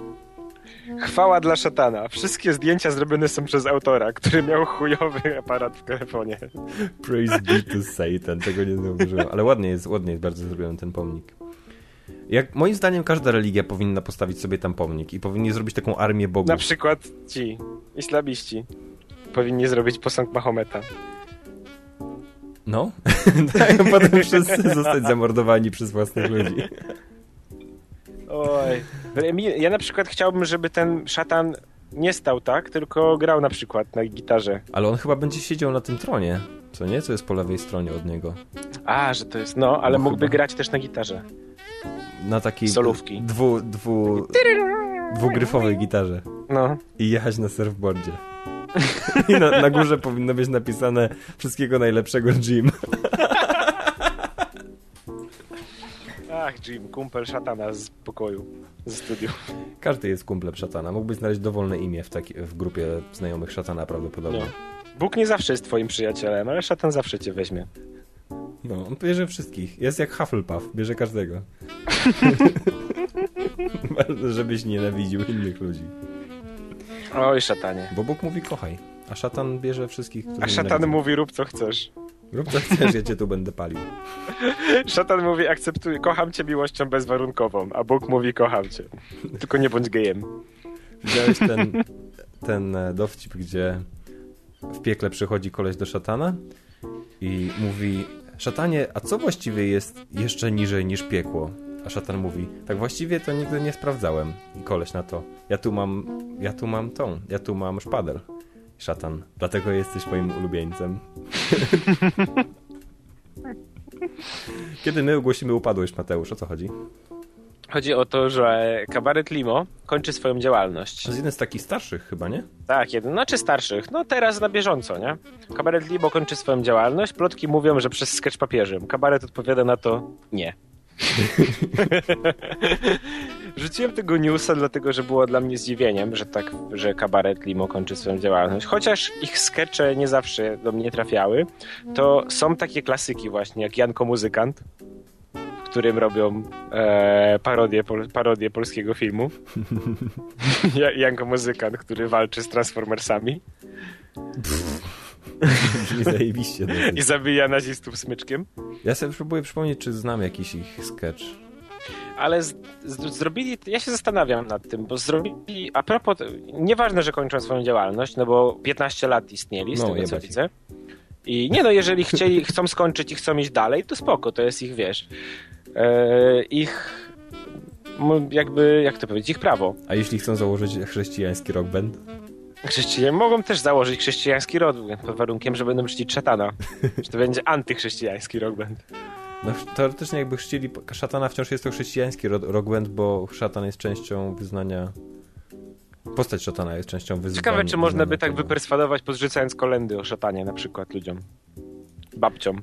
Chwała dla szatana. Wszystkie zdjęcia zrobione są przez autora, który miał chujowy aparat w telefonie. Praise be to Satan, tego nie zauważyłem. Ale ładnie jest, ładnie jest bardzo zrobiony ten pomnik. Jak, moim zdaniem każda religia powinna postawić sobie tam pomnik i powinni zrobić taką armię bogów. Na przykład ci, islamiści, powinni zrobić posąg Mahometa. No, tak, a potem wszyscy zostać zamordowani przez własnych ludzi. Oj. Ja na przykład chciałbym, żeby ten szatan nie stał tak, tylko grał na przykład na gitarze. Ale on chyba będzie siedział na tym tronie, co nie? Co jest po lewej stronie od niego. A, że to jest, no, ale No mógłby chyba. grać też na gitarze. Na takiej Solówki. Dwu, dwu, dwugryfowej gitarze. No. I jechać na surfboardzie. I na, na górze powinno być napisane wszystkiego najlepszego Jim. Ach, Jim, kumpel szatana z pokoju, ze studiu. Każdy jest kumplem szatana. Mógłbyś znaleźć dowolne imię w, taki, w grupie znajomych szatana prawdopodobnie. No. Bóg nie zawsze jest twoim przyjacielem, ale szatan zawsze cię weźmie. No, on bierze wszystkich. Jest jak Hufflepuff, bierze każdego. Żebyś nienawidził innych ludzi. Oj, szatanie. Bo Bóg mówi kochaj, a szatan bierze wszystkich, którzy A szatan nienawidzą. mówi rób co chcesz. Rób co chcesz, ja cię tu będę palił. Szatan mówi akceptuj, kocham cię miłością bezwarunkową, a Bóg mówi kocham cię. Tylko nie bądź gejem. Widziałeś ten, ten e, dowcip, gdzie w piekle przychodzi koleś do szatana i mówi: szatanie, a co właściwie jest jeszcze niżej niż piekło? A szatan mówi, tak właściwie to nigdy nie sprawdzałem. I koleś na to, ja tu mam, ja tu mam tą, ja tu mam szpadel. I szatan, dlatego jesteś moim ulubieńcem. Kiedy my ogłosimy upadłość, Mateusz, o co chodzi? Chodzi o to, że Kabaret Limo kończy swoją działalność. To jest jeden z takich starszych chyba, nie? Tak, jeden, znaczy starszych. No teraz na bieżąco, nie? Kabaret Limo kończy swoją działalność. Plotki mówią, że przez sketch papieżem. Kabaret odpowiada na to nie. Rzuciłem tego newsa, dlatego że było dla mnie zdziwieniem, że tak, że Kabaret Limo kończy swoją działalność. Chociaż ich skecze nie zawsze do mnie trafiały, to są takie klasyki właśnie, jak Janko Muzykant, w którym robią e, parodię, pol, parodię polskiego filmu. Janko Muzykant, który walczy z Transformersami. Brzmi zajebiście. I zabija nazistów smyczkiem. Ja sobie próbuję przypomnieć, czy znam jakiś ich sketch. Ale z, z, zrobili, ja się zastanawiam nad tym, bo zrobili, a propos, nieważne, że kończą swoją działalność, no bo piętnaście lat istnieli, z no, tego co widzę. I nie no, jeżeli chcieli, chcą skończyć i chcą iść dalej, to spoko, to jest ich, wiesz, e, ich jakby, jak to powiedzieć, ich prawo. A jeśli chcą założyć chrześcijański rock band? Chrześcijanie mogą też założyć chrześcijański rock band pod warunkiem, że będą czcić szatana. Że to będzie antychrześcijański rock band. No teoretycznie jakby chcieli szatana, wciąż jest to chrześcijański rock band, bo szatan jest częścią wyznania... Postać szatana jest częścią wyznania. Ciekawe, czy można by tak wyperswadować, podrzucając kolendy o szatanie na przykład ludziom. Babciom.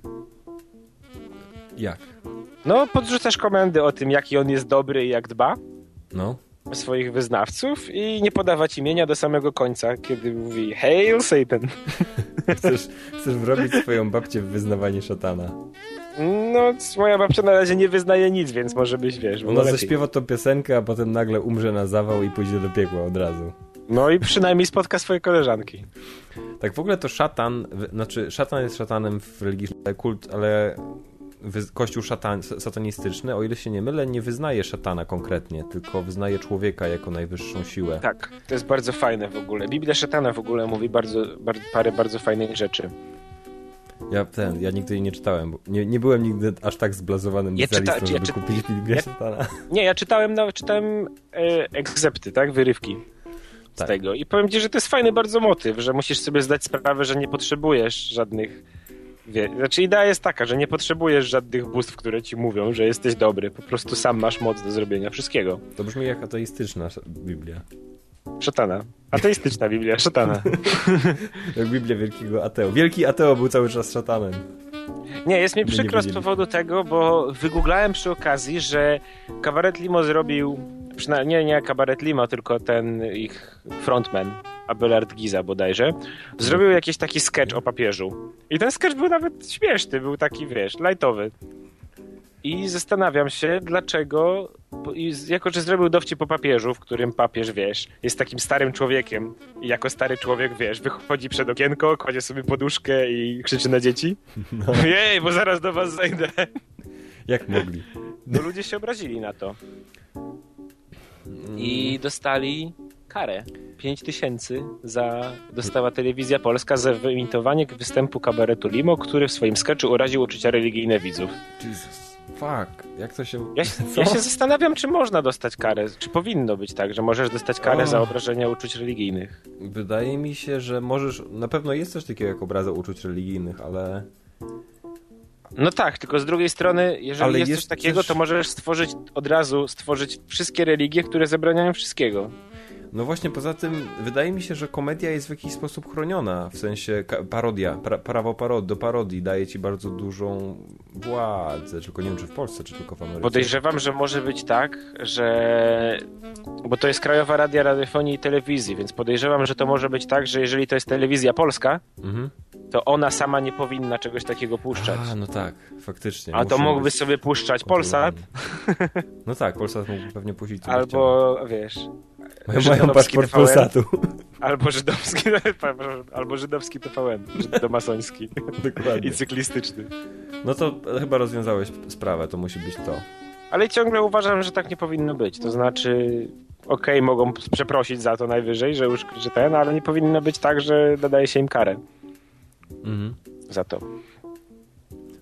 Jak? No, podrzucasz komendy o tym, jaki on jest dobry i jak dba. No. Swoich wyznawców i nie podawać imienia do samego końca, kiedy mówi Hail Satan. Chcesz, chcesz wrobić swoją babcię w wyznawanie szatana. No, moja babcia na razie nie wyznaje nic, więc może byś, wiesz... Ona zaśpiewa tą piosenkę, a potem nagle umrze na zawał i pójdzie do piekła od razu. No i przynajmniej spotka swoje koleżanki. Tak w ogóle to szatan, znaczy szatan jest szatanem w religii, kult, ale kościół szatan, satanistyczny, o ile się nie mylę, nie wyznaje szatana konkretnie, tylko wyznaje człowieka jako najwyższą siłę. Tak, to jest bardzo fajne w ogóle. Biblia szatana w ogóle mówi bardzo, bardzo, parę bardzo fajnych rzeczy. Ja ten, ja nigdy jej nie czytałem, bo nie, nie byłem nigdy aż tak zblazowanym ja specjalistą, czyta, żeby ja kupić czyta, Biblię ja, szatana. Nie, ja czytałem, no, czytałem e, egzepty, tak? Wyrywki z tak. tego. I powiem ci, że to jest fajny bardzo motyw, że musisz sobie zdać sprawę, że nie potrzebujesz żadnych... Wie, znaczy idea jest taka, że nie potrzebujesz żadnych bóstw, które ci mówią, że jesteś dobry. Po prostu sam masz moc do zrobienia wszystkiego. To brzmi jak ateistyczna Biblia. Szatana. Ateistyczna Biblia, szatana. Jak Biblia wielkiego ateo. Wielki ateo był cały czas szatanem. Nie, jest mi przykro z powodu tego, bo wygooglałem przy okazji, że Kabaret Limo zrobił, przynajmniej nie, nie Kabaret Limo, tylko ten ich frontman, Abelard Giza bodajże, zrobił jakiś taki sketch o papieżu. I ten sketch był nawet śmieszny, był taki, wiesz, lightowy. I zastanawiam się, dlaczego, jako że zrobił dowcip po papieżu, w którym papież, wiesz, jest takim starym człowiekiem i jako stary człowiek, wiesz, wychodzi przed okienko, kładzie sobie poduszkę i krzyczy na dzieci. No. Jej, bo zaraz do was zajdę. Jak mogli? No ludzie się obrazili na to. I dostali karę. pięć tysięcy za dostała Telewizja Polska za wyimitowanie występu Kabaretu Limo, który w swoim sketchu uraził uczucia religijne widzów. Jesus. Fuck, jak to się... Ja, ja się zastanawiam, czy można dostać karę, czy powinno być tak, że możesz dostać karę oh. za obrażenia uczuć religijnych. Wydaje mi się, że możesz... Na pewno jest coś takiego jak obraza uczuć religijnych, ale... No tak, tylko z drugiej strony, jeżeli ale jest, jest coś takiego, też... to możesz stworzyć od razu, stworzyć wszystkie religie, które zabraniają wszystkiego. No właśnie, poza tym wydaje mi się, że komedia jest w jakiś sposób chroniona, w sensie parodia, pra, prawo parod, do parodii daje ci bardzo dużą władzę, tylko nie wiem, czy w Polsce, czy tylko w Ameryce. Podejrzewam, że może być tak, że... Bo to jest Krajowa Radia Radiofonii i Telewizji, więc podejrzewam, że to może być tak, że jeżeli to jest Telewizja Polska, mhm. to ona sama nie powinna czegoś takiego puszczać. A, no tak, faktycznie. A to mógłby sobie puszczać Polsat. No tak, Polsat mógłby pewnie puścić. Albo, wiesz... Mają paszport Polsatu. Albo żydowski, albo żydowski T V N, żydomasoński. Dokładnie. I cyklistyczny. No to chyba rozwiązałeś sprawę, to musi być to. Ale ciągle uważam, że tak nie powinno być. To znaczy, okej, okay, mogą przeprosić za to najwyżej, że już że ten, ale nie powinno być tak, że nadaje się im karę. Mhm. Za to.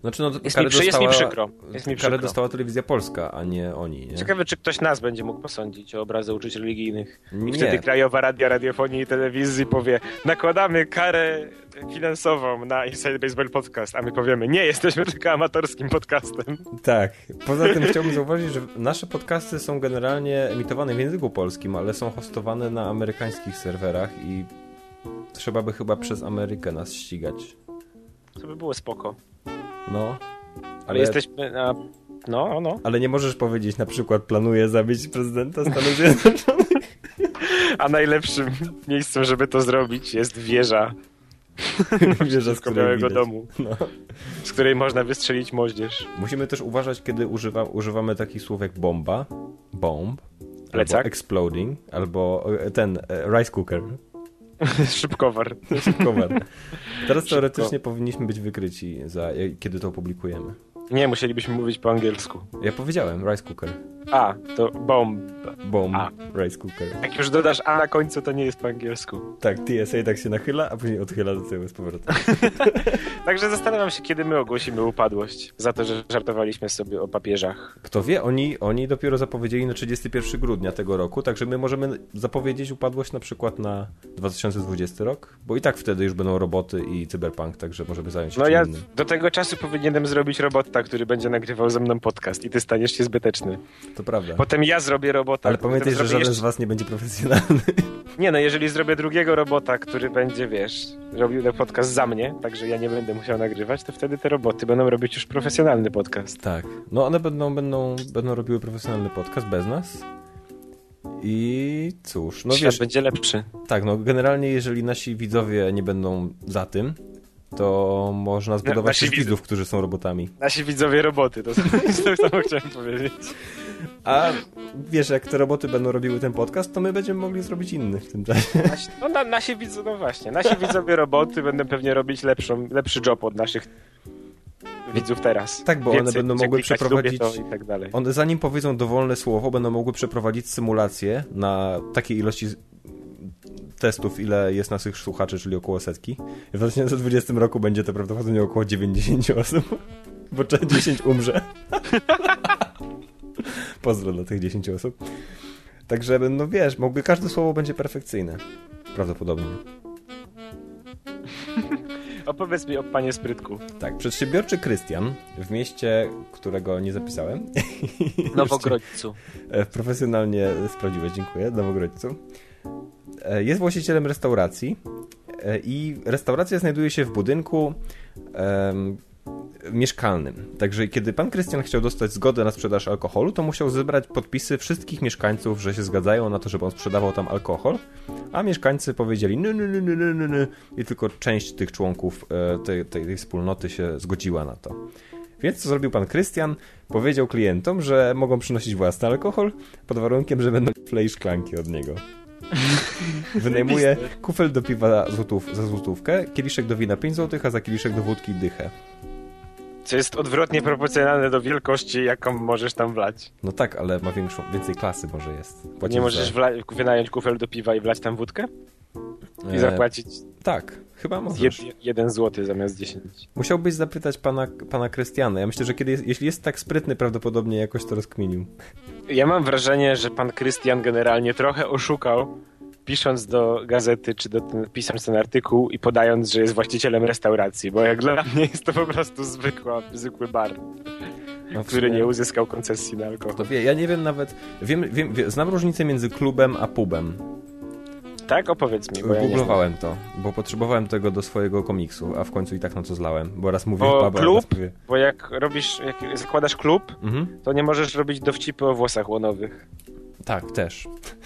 Znaczy, no, Jest karę mi, przy, dostała, jest mi przykro. Jest mi karę przykro. dostała Telewizja Polska, a nie oni. Nie? Ciekawe, czy ktoś nas będzie mógł posądzić o obrazy uczuć religijnych. I Nie. wtedy Krajowa Radia Radiofonii i Telewizji powie, nakładamy karę finansową na Inside Baseball Podcast, a my powiemy, nie, jesteśmy tylko amatorskim podcastem. Tak. Poza tym chciałbym zauważyć, że nasze podcasty są generalnie emitowane w języku polskim, ale są hostowane na amerykańskich serwerach i trzeba by chyba przez Amerykę nas ścigać. To by było spoko. No. Ale, Ale jesteśmy na... No, no. Ale nie możesz powiedzieć, na przykład planuję zabić prezydenta Stanów Zjednoczonych. A najlepszym miejscem, żeby to zrobić, jest wieża. Wieża z Białego widać. domu, No. z której można wystrzelić moździerz. Musimy też uważać, kiedy używa, używamy takich słów jak bomba, bomb, Plecak. albo exploding, albo e, ten e, rice cooker. Szybkowar. Szybkowar. Teraz teoretycznie powinniśmy być wykryci, za, kiedy to opublikujemy. Nie, musielibyśmy mówić po angielsku. Ja powiedziałem rice cooker. A, to bomb. Bomb, A. rice cooker. Jak już dodasz A na końcu, to nie jest po angielsku. Tak, T S A tak się nachyla, a później odchyla do tyłu z powrotem. Także zastanawiam się, kiedy my ogłosimy upadłość za to, że żartowaliśmy sobie o papieżach. Kto wie, oni, oni dopiero zapowiedzieli na trzydziestego pierwszego grudnia tego roku, także my możemy zapowiedzieć upadłość na przykład na dwa tysiące dwudziesty rok, bo i tak wtedy już będą roboty i cyberpunk, także możemy zająć się No czym ja innym. do tego czasu powinienem zrobić robota, który będzie nagrywał ze mną podcast i ty staniesz się zbyteczny. To prawda. Potem ja zrobię robota. Ale potem pamiętaj, że zrobię żaden jeszcze... z was nie będzie profesjonalny. Nie no, jeżeli zrobię drugiego robota, który będzie, wiesz, robił ten podcast za mnie, także ja nie będę musiał nagrywać, to wtedy te roboty będą robić już profesjonalny podcast. Tak. No one będą, będą, będą robiły profesjonalny podcast bez nas. I cóż, no Świat wiesz, będzie lepszy. tak, no generalnie jeżeli nasi widzowie nie będą za tym, to można zbudować nasi też widz- widzów, którzy są robotami. Nasi widzowie roboty, to, to samo chciałem powiedzieć. A wiesz, jak te roboty będą robiły ten podcast, to my będziemy mogli zrobić inny w tym czasie. Nasi, no na, nasi widzowie, no właśnie, nasi widzowie roboty będą pewnie robić lepszą, lepszy job od naszych widzów teraz. Tak, bo one Więcej będą będzie mogły klikać, przeprowadzić- lubię to i tak dalej. One zanim powiedzą dowolne słowo, będą mogły przeprowadzić symulację na takiej ilości z- testów, ile jest naszych słuchaczy, czyli około setki. W dwa tysiące dwudziestym roku będzie to prawdopodobnie około dziewięćdziesiąt osób, bo dziesięć umrze. Pozdro dla tych dziesięciu osób. Także, no wiesz, mogły, każde słowo będzie perfekcyjne. Prawdopodobnie. Opowiedz mi o panie Sprytku. Tak, przedsiębiorczy Krystian w mieście, którego nie zapisałem. Nowogrodźcu. E, Profesjonalnie sprawdziłeś, dziękuję, Nowogrodźcu. E, Jest właścicielem restauracji e, i restauracja znajduje się w budynku em, mieszkalnym. Także kiedy pan Krystian chciał dostać zgodę na sprzedaż alkoholu, to musiał zebrać podpisy wszystkich mieszkańców, że się zgadzają na to, żeby on sprzedawał tam alkohol, a mieszkańcy powiedzieli ny, ny, ny, ny, ny, ny, i tylko część tych członków e, tej, tej, tej wspólnoty się zgodziła na to. Więc co zrobił pan Krystian? Powiedział klientom, że mogą przynosić własny alkohol pod warunkiem, że będą flej szklanki od niego. Wynajmuje kufel do piwa złotów, za złotówkę, kieliszek do wina pięć złotych, a za kieliszek do wódki dychę. Co jest odwrotnie proporcjonalne do wielkości, jaką możesz tam wlać. No tak, ale ma większą, więcej klasy może jest. Płacisz Nie możesz za... wla- wynająć kufel do piwa i wlać tam wódkę? I E, zapłacić Tak, chyba jed- możesz. jeden złoty zamiast dziesięć. Musiałbyś zapytać pana, pana Krystiana. Ja myślę, że kiedy jest, jeśli jest tak sprytny, prawdopodobnie jakoś to rozkminił. Ja mam wrażenie, że pan Krystian generalnie trochę oszukał, pisząc do gazety, czy do ten, pisząc ten artykuł i podając, że jest właścicielem restauracji, bo jak dla mnie jest to po prostu zwykła, zwykły bar, No w który sumie- nie uzyskał koncesji na alkohol. To wie, ja nie wiem nawet, wiem, wiem, wiem, znam różnicę między klubem a pubem. Tak? Opowiedz mi, bo ja nie znam. Googlowałem to, bo potrzebowałem tego do swojego komiksu, a w końcu i tak na to zlałem, bo raz mówię Bo pub, a klub? raz mówię... Bo jak robisz, jak zakładasz klub, Mhm. to nie możesz robić dowcipy o włosach łonowych. Tak, też.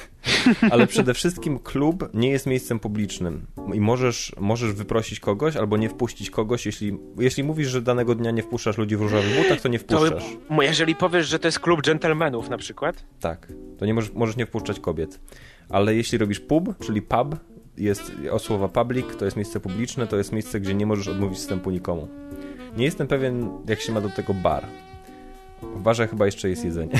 Ale przede wszystkim klub nie jest miejscem publicznym i możesz, możesz wyprosić kogoś albo nie wpuścić kogoś, jeśli, jeśli mówisz, że danego dnia nie wpuszczasz ludzi w różowych butach, to nie wpuszczasz. To, jeżeli powiesz, że to jest klub dżentelmenów na przykład, Tak, to nie możesz, możesz nie wpuszczać kobiet. Ale jeśli robisz pub, czyli pub, jest od słowa public, to jest miejsce publiczne, to jest miejsce, gdzie nie możesz odmówić wstępu nikomu. Nie jestem pewien, jak się ma do tego bar. W barze chyba jeszcze jest jedzenie.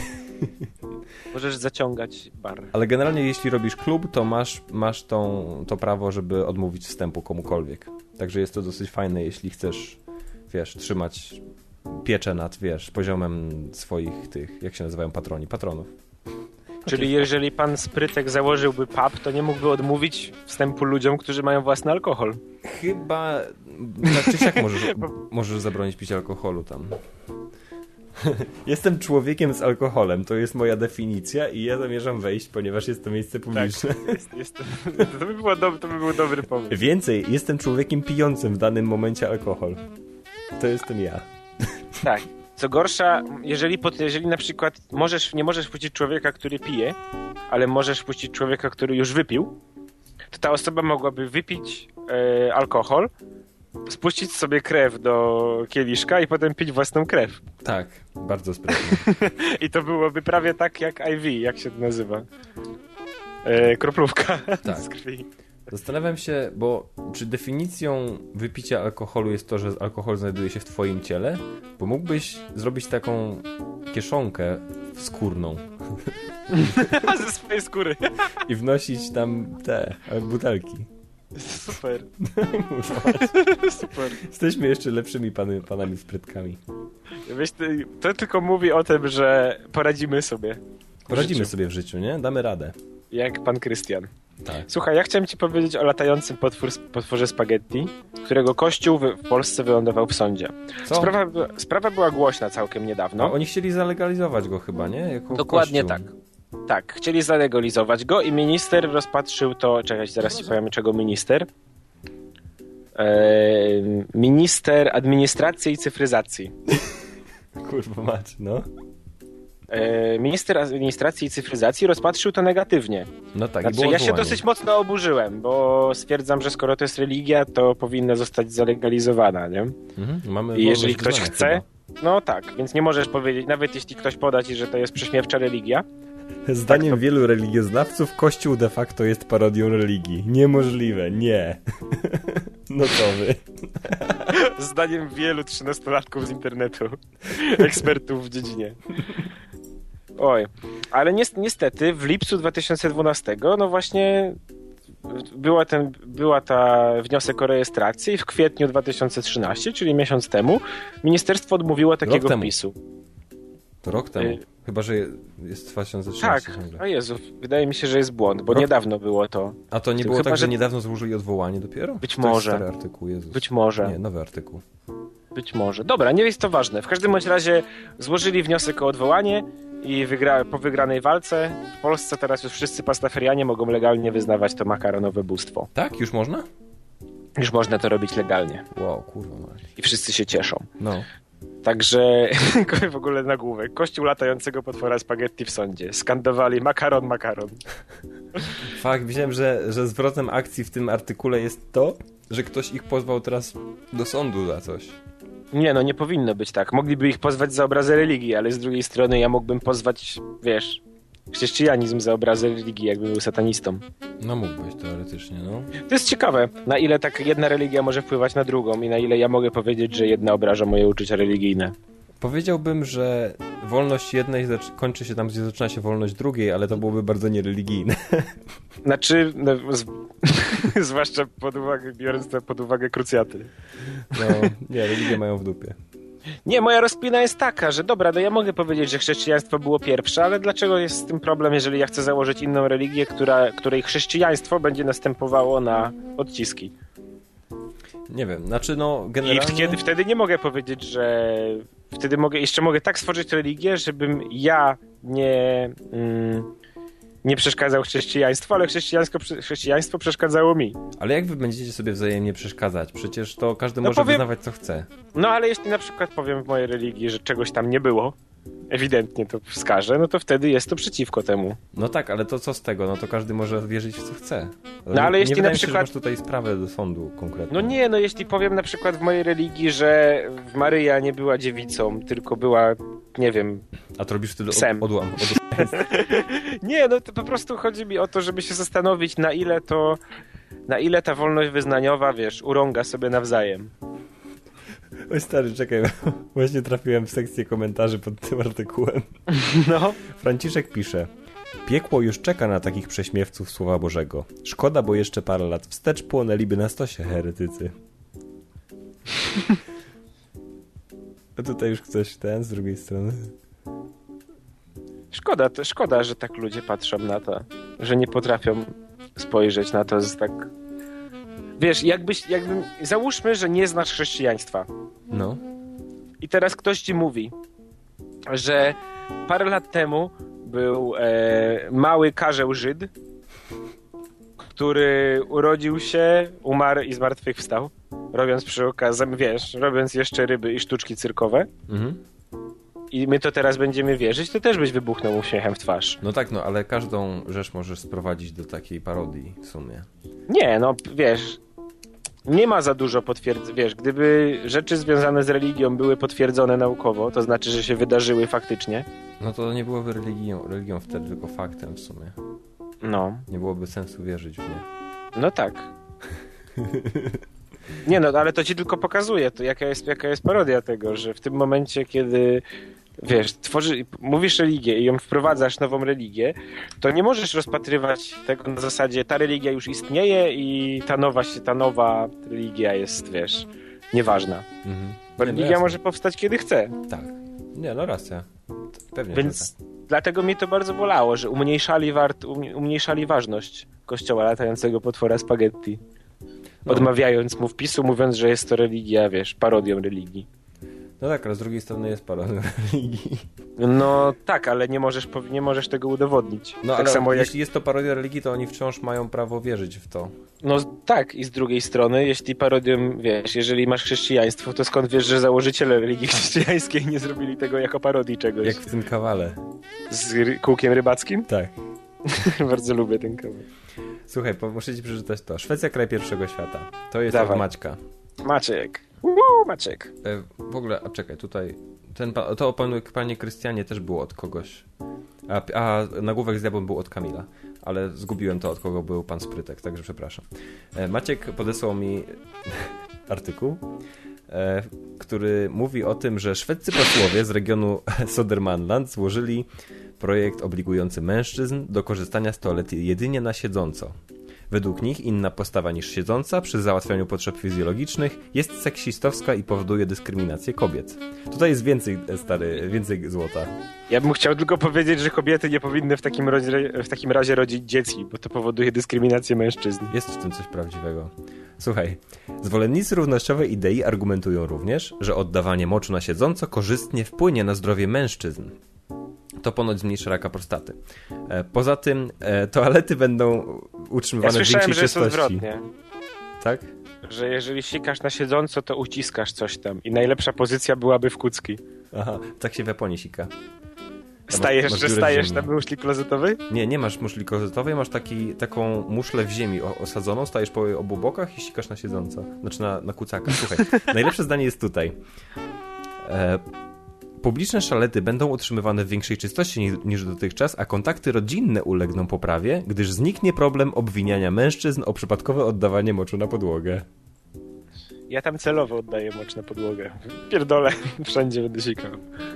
możesz zaciągać bar. Ale generalnie jeśli robisz klub, to masz, masz tą, to prawo, żeby odmówić wstępu komukolwiek. Także jest to dosyć fajne, jeśli chcesz, wiesz, trzymać pieczę nad, wiesz, poziomem swoich tych, jak się nazywają patroni, patronów. Czyli jeżeli pan Sprytek założyłby pub, to nie mógłby odmówić wstępu ludziom, którzy mają własny alkohol. Chyba, tak czy siak możesz, możesz zabronić pić alkoholu tam. Jestem człowiekiem z alkoholem, to jest moja definicja i ja zamierzam wejść, ponieważ jest to miejsce publiczne. Tak, jest, jest, to, by było do, to by był dobry pomysł. Więcej, jestem człowiekiem pijącym w danym momencie alkohol. To jestem ja. Tak. Co gorsza, jeżeli, jeżeli na przykład możesz, nie możesz wpuścić człowieka, który pije, ale możesz wpuścić człowieka, który już wypił, to ta osoba mogłaby wypić e, alkohol, spuścić sobie krew do kieliszka i potem pić własną krew. Tak, bardzo sprytnie. I to byłoby prawie tak jak I V, jak się to nazywa. E, kroplówka tak. z krwi. Zastanawiam się, bo czy definicją wypicia alkoholu jest to, że alkohol znajduje się w twoim ciele? Bo mógłbyś zrobić taką kieszonkę skórną. Ze swojej skóry. I wnosić tam te butelki. Super. Super. Jesteśmy jeszcze lepszymi pany, panami sprytkami. Wiesz, to tylko mówi o tym, że poradzimy sobie. Poradzimy sobie w życiu, nie? Damy radę. Jak pan Krystian. Tak. Słuchaj, ja chciałem ci powiedzieć o latającym potwór, potworze spaghetti, którego kościół w Polsce wylądował w sądzie. Co? Sprawa, sprawa była głośna całkiem niedawno. A oni chcieli zalegalizować go chyba, nie? Jako Dokładnie kościół. tak. Tak, chcieli zalegalizować go i minister rozpatrzył to... Czekaj, zaraz ci powiem, czego minister. Eee, minister administracji i cyfryzacji. Kurwa mać, no. Eee, minister administracji i cyfryzacji rozpatrzył to negatywnie. No tak, Znaczy, i było ja się odwołanie. dosyć mocno oburzyłem, bo stwierdzam, że skoro to jest religia, to powinna zostać zalegalizowana, nie? Mhm, mamy I jeżeli wolność ktoś wyznania chce, chyba. no tak, więc nie możesz powiedzieć, nawet jeśli ktoś poda ci, że to jest prześmiewcza religia. Zdaniem tak to... wielu religioznawców Kościół de facto jest parodią religii. Niemożliwe, nie. No co wy. Zdaniem wielu trzynastolatków z internetu, ekspertów w dziedzinie. Oj, ale niestety w lipcu dwa tysiące dwunastego, no właśnie była, ten, była ta wniosek o rejestrację i w kwietniu dwa tysiące trzynastego, czyli miesiąc temu, ministerstwo odmówiło takiego temu. wpisu. To rok temu. Y- Chyba, że jest dwa tysiące trzynasty. Tak, ciągle. o Jezu, wydaje mi się, że jest błąd, bo Rok- niedawno było to. A to nie Chyba, było tak, że... że- niedawno złożyli odwołanie dopiero? Być To może. jest stary artykuł, Jezus. Być może. Nie, nowy artykuł. Być może. Dobra, nie jest to ważne. W każdym bądź razie złożyli wniosek o odwołanie i wygra... po wygranej walce w Polsce teraz już wszyscy pastaferianie mogą legalnie wyznawać to makaronowe bóstwo. Tak? Już można? Już można to robić legalnie. Wow, kurwa mać. I wszyscy się cieszą. No. Także w ogóle nagłówek. Kościół latającego potwora spaghetti w sądzie. Skandowali makaron, makaron. Fakt, myślałem, że, że zwrotem akcji w tym artykule jest to, że ktoś ich pozwał teraz do sądu za coś. Nie, no nie powinno być tak. Mogliby ich pozwać za obrazy religii, ale z drugiej strony ja mógłbym pozwać, wiesz, chrześcijanizm za obrazy religii, jakby był satanistą. No mógłbyś teoretycznie, no. To jest ciekawe, na ile tak jedna religia może wpływać na drugą i na ile ja mogę powiedzieć, że jedna obraża moje uczucia religijne. Powiedziałbym, że wolność jednej zac- kończy się tam, gdzie zaczyna się wolność drugiej, ale to byłoby bardzo niereligijne. Znaczy, no, z... zwłaszcza pod uwagę, biorąc to pod uwagę krucjaty. No, nie, religie mają w dupie. Nie, moja rozkmina jest taka, że dobra, no ja mogę powiedzieć, że chrześcijaństwo było pierwsze, ale dlaczego jest z tym problem, jeżeli ja chcę założyć inną religię, która, której chrześcijaństwo będzie następowało na odciski? Nie wiem, znaczy no generalnie... I kiedy, wtedy nie mogę powiedzieć, że... Wtedy mogę, jeszcze mogę tak stworzyć religię, żebym ja nie... Mm, nie przeszkadzał chrześcijaństwu, ale chrześcijaństwo, chrześcijaństwo przeszkadzało mi. Ale jak wy będziecie sobie wzajemnie przeszkadzać? Przecież to każdy No może powiem- wyznawać co chce. No ale jeśli na przykład powiem w mojej religii, że czegoś tam nie było, ewidentnie to wskażę, no to wtedy jest to przeciwko temu. No tak, ale to co z tego? No to każdy może wierzyć w co chce. No, ale nie, jeśli nie na wydaje mi się, że przykład- masz tutaj sprawę do sądu konkretnie. No nie, no jeśli powiem na przykład w mojej religii, że Maryja nie była dziewicą, tylko była, nie wiem... A to robisz wtedy Psem. od, odłam. Od... Nie, no to po prostu chodzi mi o to, żeby się zastanowić, na ile to... Na ile ta wolność wyznaniowa, wiesz, urąga sobie nawzajem. Oj stary, czekaj, właśnie trafiłem w sekcję komentarzy pod tym artykułem. No. Franciszek pisze: piekło już czeka na takich prześmiewców Słowa Bożego. Szkoda, bo jeszcze parę lat wstecz płonęliby na stosie heretycy. A tutaj już ktoś ten z drugiej strony. Szkoda, to szkoda, że tak ludzie patrzą na to, że nie potrafią spojrzeć na to z tak... Wiesz, jakbyś, jakbym... Załóżmy, że nie znasz chrześcijaństwa. No. I teraz ktoś ci mówi, że parę lat temu był e, mały karzeł Żyd, który urodził się, umarł i zmartwychwstał, robiąc przy okazji, wiesz, robiąc jeszcze ryby i sztuczki cyrkowe. Mhm. I my to teraz będziemy wierzyć, to też byś wybuchnął uśmiechem w twarz. No tak, no ale każdą rzecz możesz sprowadzić do takiej parodii w sumie. Nie, no wiesz, nie ma za dużo potwierdzeń. Wiesz, gdyby rzeczy związane z religią były potwierdzone naukowo, to znaczy, że się wydarzyły faktycznie. No to nie byłoby religią, religią wtedy, tylko faktem w sumie. No. Nie byłoby sensu wierzyć w nie. No tak. Nie no, ale to ci tylko pokazuje, to jaka jest, jaka jest parodia tego, że w tym momencie, kiedy wiesz, tworzy, mówisz religię i ją wprowadzasz, nową religię, to nie możesz rozpatrywać tego na zasadzie, ta religia już istnieje i ta nowa, ta nowa religia jest, wiesz, nieważna. Mhm. Bo nie, religia no może powstać kiedy chce. Tak. Nie, no racja. Pewnie. Więc tak. Dlatego mnie to bardzo bolało, że umniejszali, wart, umniejszali ważność kościoła latającego potwora spaghetti. No. Odmawiając mu wpisu, mówiąc, że jest to religia, wiesz, parodią religii. No tak, ale z drugiej strony jest parodią religii. No tak, ale nie możesz, nie możesz tego udowodnić. No tak ale samo jeśli jak... jest to parodia religii, to oni wciąż mają prawo wierzyć w to. No tak, i z drugiej strony, jeśli parodią, wiesz, jeżeli masz chrześcijaństwo, to skąd wiesz, że założyciele religii chrześcijańskiej nie zrobili tego jako parodii czegoś? Jak w tym kawale. Z ry- kółkiem rybackim? Tak. Bardzo lubię ten kawał. Słuchaj, muszę ci przeczytać to. Szwecja, kraj pierwszego świata. To jest Dawaj. od Maćka. Maciek. Uuu, Maciek. E, w ogóle, a czekaj, tutaj ten, to o panu, panie Krystianie też było od kogoś. A, a nagłówek z diabłem był od Kamila. Ale zgubiłem to, od kogo był pan Sprytek, także przepraszam. E, Maciek podesłał mi artykuł, e, który mówi o tym, że szwedzcy posłowie z regionu Södermanland złożyli projekt obligujący mężczyzn do korzystania z toalety jedynie na siedząco. Według nich inna postawa niż siedząca przy załatwianiu potrzeb fizjologicznych jest seksistowska i powoduje dyskryminację kobiet. Tutaj jest więcej, stary, więcej złota. Ja bym chciał tylko powiedzieć, że kobiety nie powinny w takim, razie, w takim razie rodzić dzieci, bo to powoduje dyskryminację mężczyzn. Jest w tym coś prawdziwego. Słuchaj, zwolennicy równościowej idei argumentują również, że oddawanie moczu na siedząco korzystnie wpłynie na zdrowie mężczyzn. To ponoć zmniejszy raka prostaty. E, poza tym e, toalety będą utrzymywane ja w większej że czystości. jest odwrotnie. Tak? Że jeżeli sikasz na siedząco, to uciskasz coś tam. I najlepsza pozycja byłaby w kucki. Aha, tak się w Japonii sika. Stajesz, masz że stajesz na muszli klozetowej? Nie, nie masz muszli klozetowej, masz taki, taką muszlę w ziemi osadzoną, stajesz po obu bokach i sikasz na siedząco. Znaczy na, na kucaka. Słuchaj, najlepsze zdanie jest tutaj. E, Publiczne szalety będą utrzymywane w większej czystości niż dotychczas, a kontakty rodzinne ulegną poprawie, gdyż zniknie problem obwiniania mężczyzn o przypadkowe oddawanie moczu na podłogę. Ja tam celowo oddaję mocz na podłogę. Pierdolę, wszędzie będę sikał.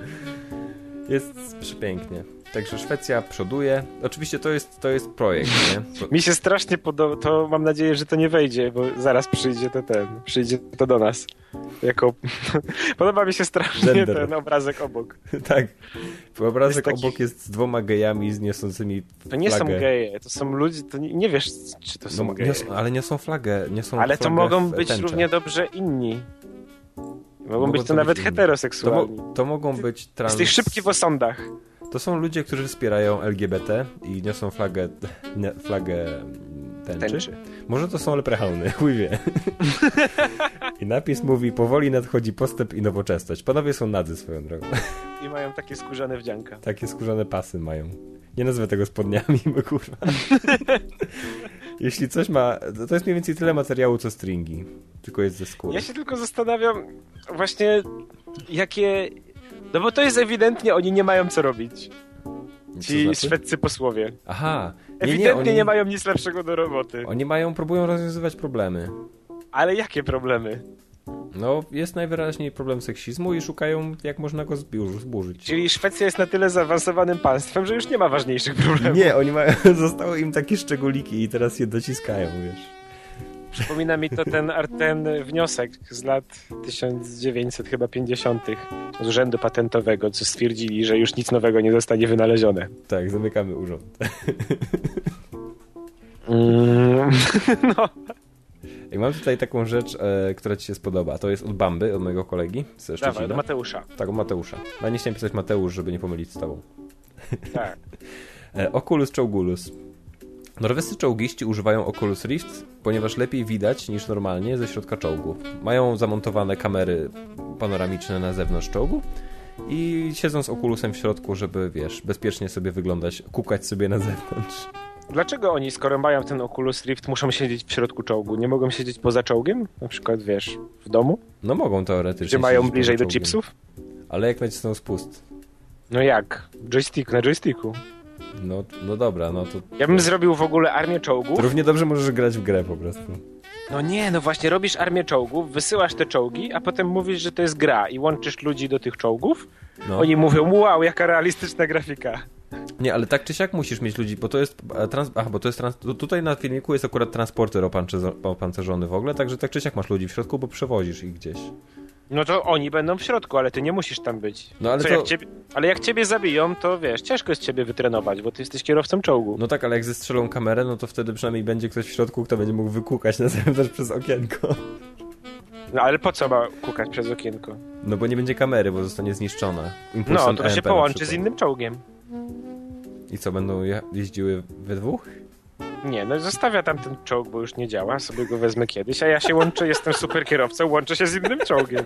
Jest przepięknie. Także Szwecja przoduje. Oczywiście to jest, to jest projekt, nie? Bo... Mi się strasznie podoba, to mam nadzieję, że to nie wejdzie, bo zaraz przyjdzie to ten, przyjdzie to do nas. Jako... Podoba mi się strasznie Gender. Ten obrazek obok. Tak. Obrazek taki... obok jest z dwoma gejami z niosącymi flagę. To nie są geje, to są ludzie, to nie, nie wiesz, czy to są no, geje. Niosą, ale niosą flagę. Niosą ale to flagę mogą być tęczę. równie dobrze inni. Mogą, mogą być to, to nawet być heteroseksualni. To, mo- to mogą być trans... Z tych szybkich w osądach. To są ludzie, którzy wspierają L G B T i niosą flagę, nie, flagę tęczy. tęczy. Może to są leprechauny, chuj wie. I napis mówi, powoli nadchodzi postęp i nowoczesność. Panowie są nadzy swoją drogą. I mają takie skórzane wdzianka. Takie skórzane pasy mają. Nie nazwę tego spodniami, bo kurwa. Jeśli coś ma... To jest mniej więcej tyle materiału, co stringi. Tylko jest ze skóry. Ja się tylko zastanawiam właśnie, jakie... No bo to jest ewidentnie, oni nie mają co robić. Ci znaczy? Szwedzcy posłowie. Aha. Nie, ewidentnie nie, oni... nie mają nic lepszego do roboty. Oni mają, próbują rozwiązywać problemy. Ale jakie problemy? No, jest najwyraźniej problem seksizmu i szukają, jak można go zburzyć. Czyli Szwecja jest na tyle zaawansowanym państwem, że już nie ma ważniejszych problemów. Nie, oni mają, zostały im takie szczególiki i teraz je dociskają, wiesz. Przypomina mi to ten, ten wniosek z lat tysiąc dziewięćset chyba pięćdziesiątych z Urzędu Patentowego, co stwierdzili, że już nic nowego nie zostanie wynalezione. Tak, zamykamy urząd. Mm, no. I mam tutaj taką rzecz, e, która ci się spodoba. To jest od Bamby, od mojego kolegi ze Szczecina. Dawaj, od Mateusza. Tak, od Mateusza. No nie chciałem pisać Mateusz, żeby nie pomylić z tobą. Tak. e, Oculus Czołgulus. Norwescy czołgiści używają Oculus Rift, ponieważ lepiej widać niż normalnie ze środka czołgu. Mają zamontowane kamery panoramiczne na zewnątrz czołgu i siedzą z Oculusem w środku, żeby, wiesz, bezpiecznie sobie wyglądać, kukać sobie na zewnątrz. Dlaczego oni, skoro mają ten Oculus Rift, muszą siedzieć w środku czołgu? Nie mogą siedzieć poza czołgiem? Na przykład, wiesz, w domu? No mogą teoretycznie. Gdzie mają siedzieć bliżej poza do czołgiem. chipsów? Ale jak nacisną spust? No jak? Joystick, na joysticku. No, no dobra, no to... Ja bym zrobił w ogóle armię czołgów. To równie dobrze możesz grać w grę po prostu. No nie, no właśnie, robisz armię czołgów, wysyłasz te czołgi, a potem mówisz, że to jest gra i łączysz ludzi do tych czołgów. No. Oni mówią, wow, jaka realistyczna grafika. Nie, ale tak czy siak musisz mieć ludzi, bo to jest... Trans... Ach, bo to jest... Trans... Tutaj na filmiku jest akurat transporter opancerzo- opancerzony w ogóle, także tak czy siak masz ludzi w środku, bo przewozisz ich gdzieś. No to oni będą w środku, ale ty nie musisz tam być. No ale Co, to... jak ciebie... Ale jak ciebie zabiją, to wiesz, ciężko jest ciebie wytrenować, bo ty jesteś kierowcą czołgu. No tak, ale jak zestrzelą kamerę, no to wtedy przynajmniej będzie ktoś w środku, kto będzie mógł wykukać na zewnątrz przez okienko. No ale po co ma kukać przez okienko? No bo nie będzie kamery, bo zostanie zniszczona. Impulsem No, to, to się E M P na połączy przykład. z innym czołgiem. I co, będą je- jeździły we dwóch? Nie, no zostawia tam ten czołg, bo już nie działa, sobie go wezmę kiedyś, a ja się łączę, jestem super kierowcą, łączę się z innym czołgiem.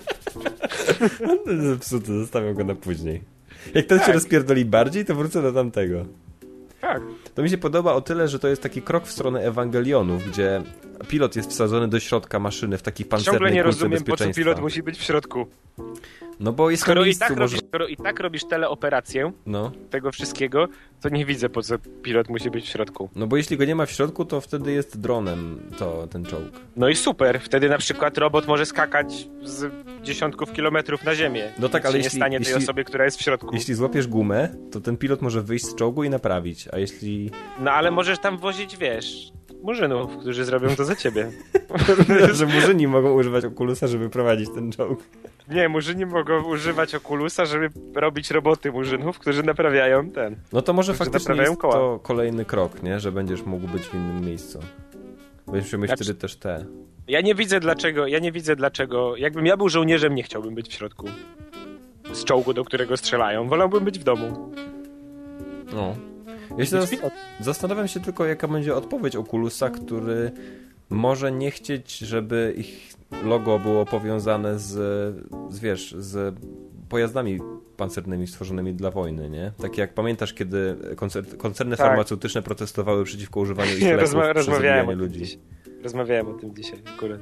Zepsuty, zostawiam go na później. Jak ten Tak. się rozpierdoli bardziej, to wrócę do tamtego. Tak. To mi się podoba o tyle, że to jest taki krok w stronę Ewangelionów, gdzie pilot jest wsadzony do środka maszyny w takiej pancernej Ciągle nie kulce rozumiem, po co bezpieczeństwa. pilot musi być w środku. No bo jest Skoro na i, miejscu, tak może... robisz, skoro i tak robisz teleoperację No. tego wszystkiego, to nie widzę, po co pilot musi być w środku. no bo jeśli go nie ma w środku, to wtedy jest dronem to, ten czołg. No i super, wtedy na przykład robot może skakać z dziesiątków kilometrów na ziemię. No tak, Nic ale się jeśli- nie stanie tej jeśli- osobie, która jest w środku. Jeśli złapiesz gumę, to ten pilot może wyjść z czołgu i naprawić, a jeśli... No ale możesz tam wozić, wiesz, murzynów, którzy zrobią to za ciebie. że murzyni mogą używać Oculusa, żeby prowadzić ten czołg. Nie, murzyni mogą używać Oculusa, żeby robić roboty murzynów, którzy naprawiają ten. No to może Którzy faktycznie naprawiają jest koła. to kolejny krok, nie? Że będziesz mógł być w innym miejscu. Będziesz miał mieć Znaczy- wtedy też te... Ja nie widzę dlaczego, ja nie widzę dlaczego, jakbym ja był żołnierzem, nie chciałbym być w środku. Z czołgu, do którego strzelają. Wolałbym być w domu. No. Ja się zas- zastanawiam się tylko, jaka będzie odpowiedź Oculusa, który może nie chcieć, żeby ich logo było powiązane z, z wiesz, z pojazdami pancernymi stworzonymi dla wojny, nie? Tak jak pamiętasz, kiedy koncer- koncerny Tak. farmaceutyczne protestowały przeciwko używaniu ich Nie, leków rozma- przy rozmawiałem o zabijaniu tym ludzi. dzisiaj. Rozmawiałem o tym dzisiaj akurat.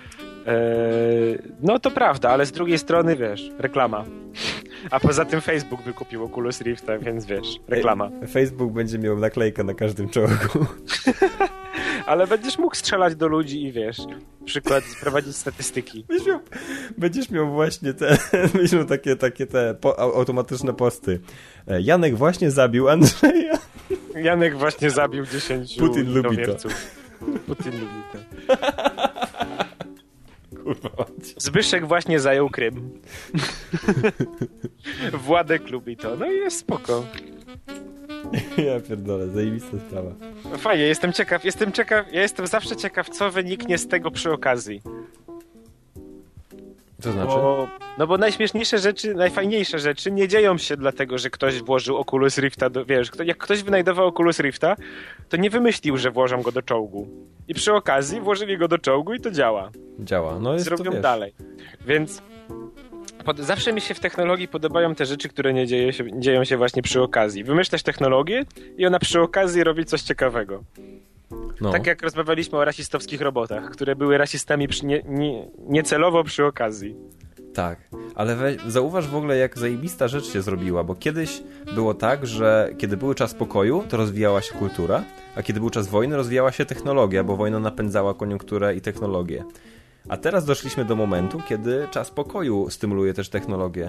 Eee, no to prawda, ale z drugiej strony, wiesz, reklama. A poza tym Facebook wykupił Oculus Rifta, więc wiesz, reklama. Ej, Facebook będzie miał naklejkę na każdym czołgu. Ale będziesz mógł strzelać do ludzi i wiesz, przykład prowadzić statystyki. Będziesz miał, będziesz miał właśnie te, będziesz miał takie, takie te po, automatyczne posty. E, Janek właśnie zabił Andrzeja. Janek właśnie zabił dziesięciu Putin lubi to. innowierców. Putin lubi to. Kurwa. Zbyszek właśnie zajął Krym. Władek lubi to. No i jest spoko. Ja pierdolę, zajebista sprawa. No fajnie, jestem ciekaw, jestem ciekaw, ja jestem zawsze ciekaw, co wyniknie z tego przy okazji. Co znaczy? Bo, no bo najśmieszniejsze rzeczy, najfajniejsze rzeczy nie dzieją się dlatego, że ktoś włożył Oculus Rifta do, wiesz, kto, jak ktoś wynajdował Oculus Rifta, to nie wymyślił, że włożą go do czołgu. I przy okazji włożyli go do czołgu i to działa. Działa. No jest Zrobią to, wiesz, dalej. Więc pod, zawsze mi się w technologii podobają te rzeczy, które nie dzieje się, dzieją się właśnie przy okazji. Wymyślasz technologię i ona przy okazji robi coś ciekawego. no. Tak jak rozmawialiśmy o rasistowskich robotach, które były rasistami przy, nie, nie, niecelowo przy okazji. Tak, ale we, zauważ w ogóle, jak zajebista rzecz się zrobiła, bo kiedyś było tak, że kiedy był czas pokoju, to rozwijała się kultura, a kiedy był czas wojny, rozwijała się technologia, bo wojna napędzała koniunkturę i technologię. A teraz doszliśmy do momentu, kiedy czas pokoju stymuluje też technologię.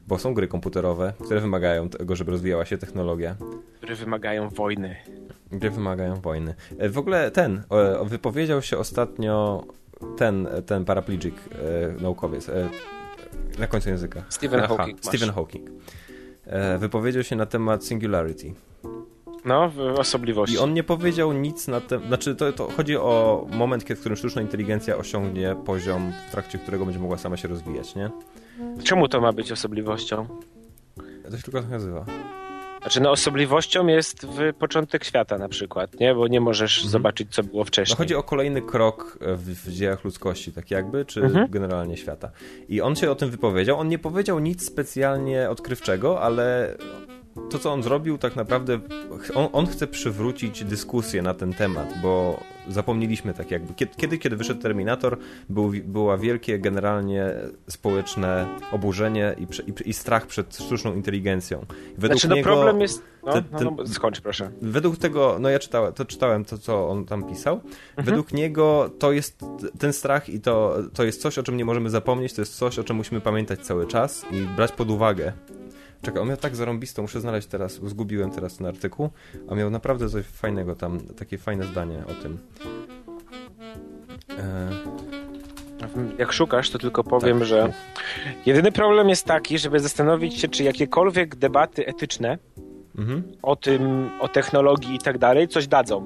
bo są gry komputerowe, które wymagają tego, żeby rozwijała się technologia. Które wymagają wojny. Gry wymagają wojny. W ogóle ten, wypowiedział się ostatnio ten, ten paraplegic naukowiec, na końcu języka. Stephen Aha, Hawking. Stephen Hawking. Wypowiedział się na temat singularity. No, w osobliwości. I on nie powiedział nic na temat... Znaczy, to, to chodzi o moment, w którym sztuczna inteligencja osiągnie poziom, w trakcie którego będzie mogła sama się rozwijać, nie? Czemu to ma być osobliwością? To się tylko tak nazywa. Znaczy, no osobliwością jest w początek świata na przykład, nie? Bo nie możesz mhm. zobaczyć, co było wcześniej. No chodzi o kolejny krok w, w dziejach ludzkości, tak jakby, czy mhm. generalnie świata. I on się o tym wypowiedział. On nie powiedział nic specjalnie odkrywczego, ale to, co on zrobił, tak naprawdę on, on chce przywrócić dyskusję na ten temat, bo zapomnieliśmy tak jakby. Kiedy, kiedy wyszedł Terminator, był, było wielkie generalnie społeczne oburzenie i, i, i strach przed sztuczną inteligencją. Według znaczy, no niego, problem jest... No, ten, no, no, skończ proszę. Według tego, no ja czytałem to, czytałem to co on tam pisał. Mhm. Według niego to jest ten strach i to, to jest coś, o czym nie możemy zapomnieć, to jest coś, o czym musimy pamiętać cały czas i brać pod uwagę. Czekaj, on miał tak zarąbisto, muszę znaleźć teraz, zgubiłem teraz ten artykuł, a miał naprawdę coś fajnego tam, takie fajne zdanie o tym. E... Jak szukasz, to tylko powiem, tak. że jedyny problem jest taki, żeby zastanowić się, czy jakiekolwiek debaty etyczne mhm. o tym, o technologii i tak dalej, coś dadzą.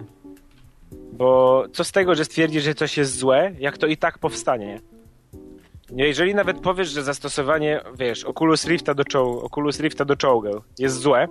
Bo co z tego, że stwierdzisz, że coś jest złe, jak to i tak powstanie. Jeżeli nawet powiesz, że zastosowanie, wiesz, Oculus Rifta do, czoł- Oculus Rifta do czołgu jest złe,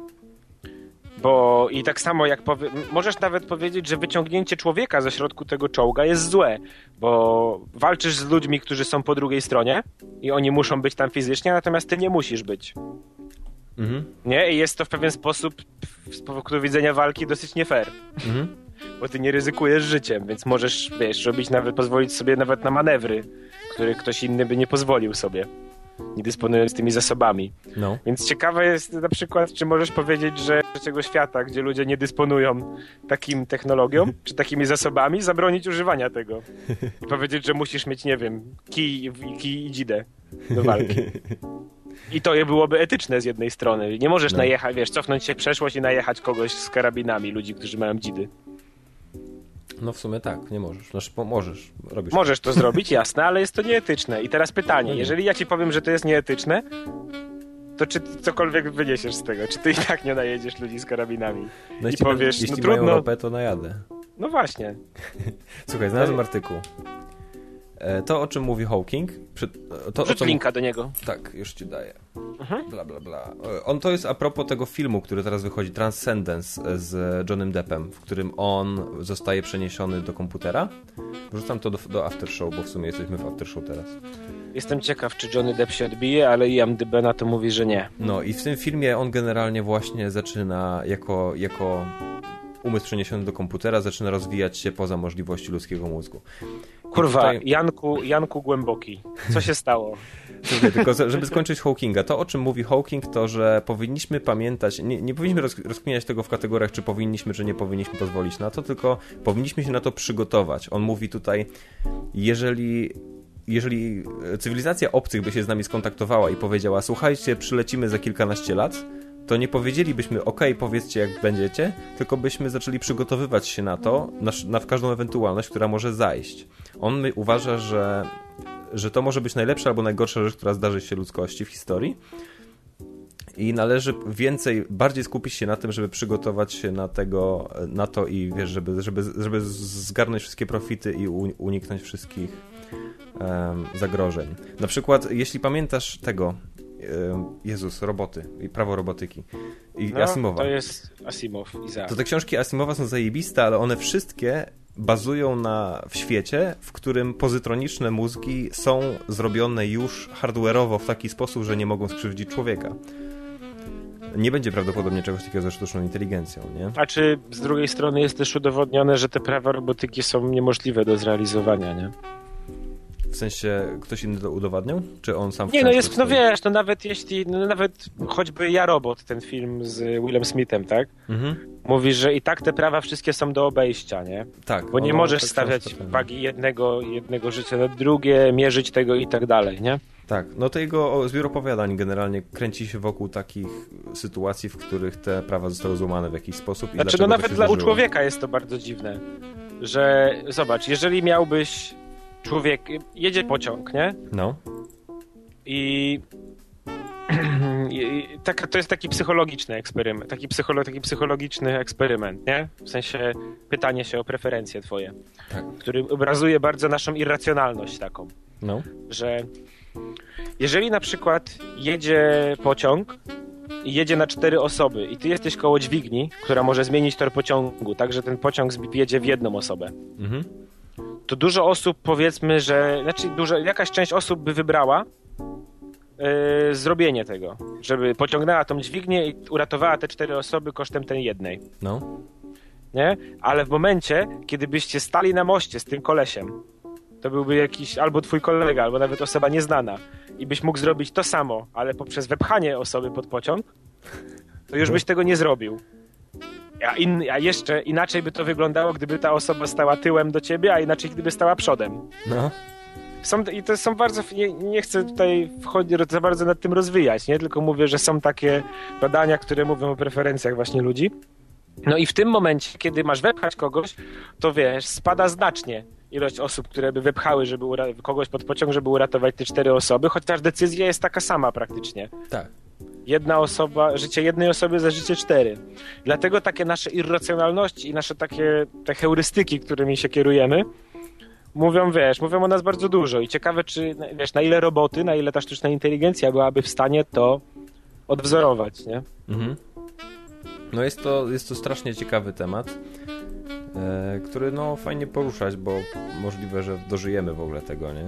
bo i tak samo jak powie- możesz nawet powiedzieć, że wyciągnięcie człowieka ze środku tego czołga jest złe, bo walczysz z ludźmi, którzy są po drugiej stronie i oni muszą być tam fizycznie, natomiast ty nie musisz być. Mhm. Nie? I jest to w pewien sposób z punktu widzenia walki dosyć nie fair. Mhm. Bo ty nie ryzykujesz życiem, więc możesz, wiesz, robić nawet, pozwolić sobie nawet na manewry, które ktoś inny by nie pozwolił sobie, nie dysponując tymi zasobami. No. Więc ciekawe jest na przykład, czy możesz powiedzieć, że trzeciego świata, gdzie ludzie nie dysponują takim technologią, czy takimi zasobami, zabronić używania tego. I powiedzieć, że musisz mieć, nie wiem, kij, kij i dzidę do walki. I to byłoby etyczne z jednej strony. Nie możesz no. najechać, wiesz, cofnąć się w przeszłość i najechać kogoś z karabinami, ludzi, którzy mają dzidy. No w sumie tak, nie możesz. Znaczy, możesz. Robisz możesz to zrobić, jasne, ale jest to nieetyczne. I teraz pytanie, no nie. jeżeli ja ci powiem, że to jest nieetyczne, to czy ty cokolwiek wyniesiesz z tego? Czy ty i tak nie najedziesz ludzi z karabinami? No i jeśli powiesz, jeśli no trudno. mają ropę, to najadę. No właśnie. Słuchaj, znalazłem artykuł. To, o czym mówi Hawking... Przy, to, Rzuć linka do niego. Tak, już ci daję. Mhm. Bla, bla, bla. On to jest a propos tego filmu, który teraz wychodzi, Transcendence z Johnnym Deppem, w którym on zostaje przeniesiony do komputera. Wrzucam to do, do Aftershow, bo w sumie jesteśmy w Aftershow teraz. Jestem ciekaw, czy Johnny Depp się odbije, ale I M D B na to mówi, że nie. No i w tym filmie on generalnie właśnie zaczyna jako... jako umysł przeniesiony do komputera zaczyna rozwijać się poza możliwości ludzkiego mózgu. Kurwa, tutaj... Janku, Janku Głęboki, co się stało? Słuchaj, tylko żeby skończyć Hawkinga, to o czym mówi Hawking, to że powinniśmy pamiętać, nie, nie powinniśmy roz, rozkminiać tego w kategoriach, czy powinniśmy, czy nie powinniśmy pozwolić na to, tylko powinniśmy się na to przygotować. On mówi tutaj, jeżeli... Jeżeli cywilizacja obcych by się z nami skontaktowała i powiedziała, słuchajcie, przylecimy za kilkanaście lat, to nie powiedzielibyśmy, okej, okay, powiedzcie jak będziecie, tylko byśmy zaczęli przygotowywać się na to, na, na każdą ewentualność, która może zajść. On my, uważa, że, że to może być najlepsza albo najgorsza rzecz, która zdarzy się ludzkości w historii i należy więcej, bardziej skupić się na tym, żeby przygotować się na tego, na to i wiesz, żeby, żeby, żeby zgarnąć wszystkie profity i uniknąć wszystkich um, zagrożeń. Na przykład, jeśli pamiętasz tego Jezus, roboty i prawo robotyki i no, Asimowa. To jest Asimov, Isaac. To te książki Asimowa są zajebiste, ale one wszystkie bazują na w świecie, w którym pozytroniczne mózgi są zrobione już hardware'owo w taki sposób, że nie mogą skrzywdzić człowieka. Nie będzie prawdopodobnie czegoś takiego ze sztuczną inteligencją, nie? A czy z drugiej strony jest też udowodnione, że te prawa robotyki są niemożliwe do zrealizowania, nie? W sensie ktoś inny to udowadniał? Czy on sam w Nie, no jest, no wiesz, no nawet jeśli, no nawet choćby Ja Robot, ten film z Willem Smithem, tak? Mhm. Mówi, że i tak te prawa wszystkie są do obejścia, nie? Tak. Bo nie możesz tak stawiać wagi jednego, jednego życia na drugie, mierzyć tego i tak dalej, nie? Tak, no to jego zbiór opowiadań generalnie kręci się wokół takich sytuacji, w których te prawa zostały złamane w jakiś sposób. I znaczy, no nawet dla u człowieka jest to bardzo dziwne, że zobacz, jeżeli miałbyś człowiek, jedzie pociąg, nie? No. I, i tak, to jest taki psychologiczny eksperyment, taki, psycholo, taki psychologiczny eksperyment, nie? W sensie pytanie się o preferencje twoje, tak. który obrazuje bardzo naszą irracjonalność taką, no. że jeżeli na przykład jedzie pociąg i jedzie na cztery osoby i ty jesteś koło dźwigni, która może zmienić tor pociągu, tak że ten pociąg jedzie w jedną osobę, mhm. to dużo osób, powiedzmy, że znaczy dużo, jakaś część osób by wybrała yy, zrobienie tego, żeby pociągnęła tą dźwignię i uratowała te cztery osoby kosztem tej jednej. No. Nie? Ale w momencie, kiedy byście stali na moście z tym kolesiem, to byłby jakiś albo twój kolega, albo nawet osoba nieznana i byś mógł zrobić to samo, ale poprzez wepchanie osoby pod pociąg, to już byś tego nie zrobił. A, in, a jeszcze inaczej by to wyglądało, gdyby ta osoba stała tyłem do ciebie, a inaczej gdyby stała przodem. No. Są, I to są bardzo... Nie, nie chcę tutaj wchodzić za bardzo nad tym rozwijać, nie? Tylko mówię, że są takie badania, które mówią o preferencjach właśnie ludzi. No i w tym momencie, kiedy masz wepchać kogoś, to wiesz, spada znacznie ilość osób, które by wepchały żeby ura- kogoś pod pociąg, żeby uratować te cztery osoby, chociaż decyzja jest taka sama praktycznie. Tak. Jedna osoba, życie jednej osoby za życie cztery. Dlatego takie nasze irracjonalności i nasze takie te heurystyki, którymi się kierujemy, mówią, wiesz, mówią o nas bardzo dużo i ciekawe, czy, wiesz, na ile roboty, na ile ta sztuczna inteligencja byłaby w stanie to odwzorować, nie? Mhm. No jest to, jest to strasznie ciekawy temat, e, który no fajnie poruszać, bo możliwe, że dożyjemy w ogóle tego, nie?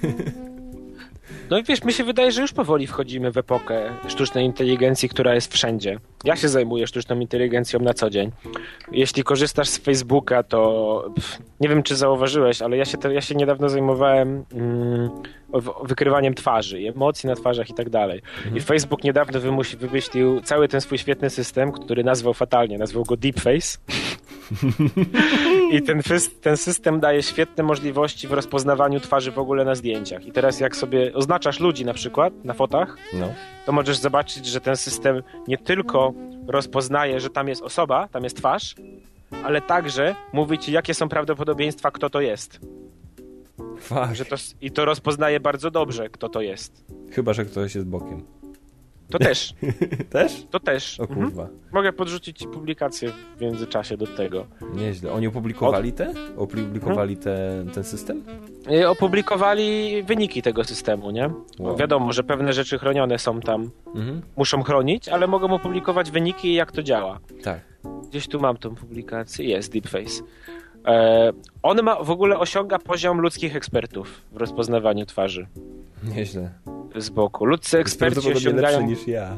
No i wiesz, mi się wydaje, że już powoli wchodzimy w epokę sztucznej inteligencji, która jest wszędzie. Ja się zajmuję sztuczną inteligencją na co dzień. Jeśli korzystasz z Facebooka, to pff, nie wiem, czy zauważyłeś, ale ja się, te, ja się niedawno zajmowałem mm, wykrywaniem twarzy, emocji na twarzach i tak dalej. Mhm. I Facebook niedawno wymusi, wymyślił cały ten swój świetny system, który nazwał fatalnie, nazwał go Deepface. I ten, ten system daje świetne możliwości w rozpoznawaniu twarzy w ogóle na zdjęciach. I teraz jak sobie oznaczasz ludzi na przykład na fotach, no. to możesz zobaczyć, że ten system nie tylko rozpoznaje, że tam jest osoba, tam jest twarz, ale także mówi ci, jakie są prawdopodobieństwa, kto to jest. Że to, I to rozpoznaje bardzo dobrze, kto to jest. Chyba że ktoś jest bokiem. To też. Też? To też. O kurwa. Mhm. Mogę podrzucić ci publikację w międzyczasie do tego. Nieźle. Oni opublikowali Od... te? Opublikowali te, ten system? I opublikowali wyniki tego systemu, nie? Wow. Wiadomo, że pewne rzeczy chronione są tam. Mhm. Muszą chronić, ale mogą opublikować wyniki i jak to działa. Tak. Gdzieś tu mam tą publikację. Jest Deepface. E, on ma w ogóle osiąga poziom ludzkich ekspertów w rozpoznawaniu twarzy. Nieźle. Z boku. Ludzcy eksperci osiągają... lepszy niż ja.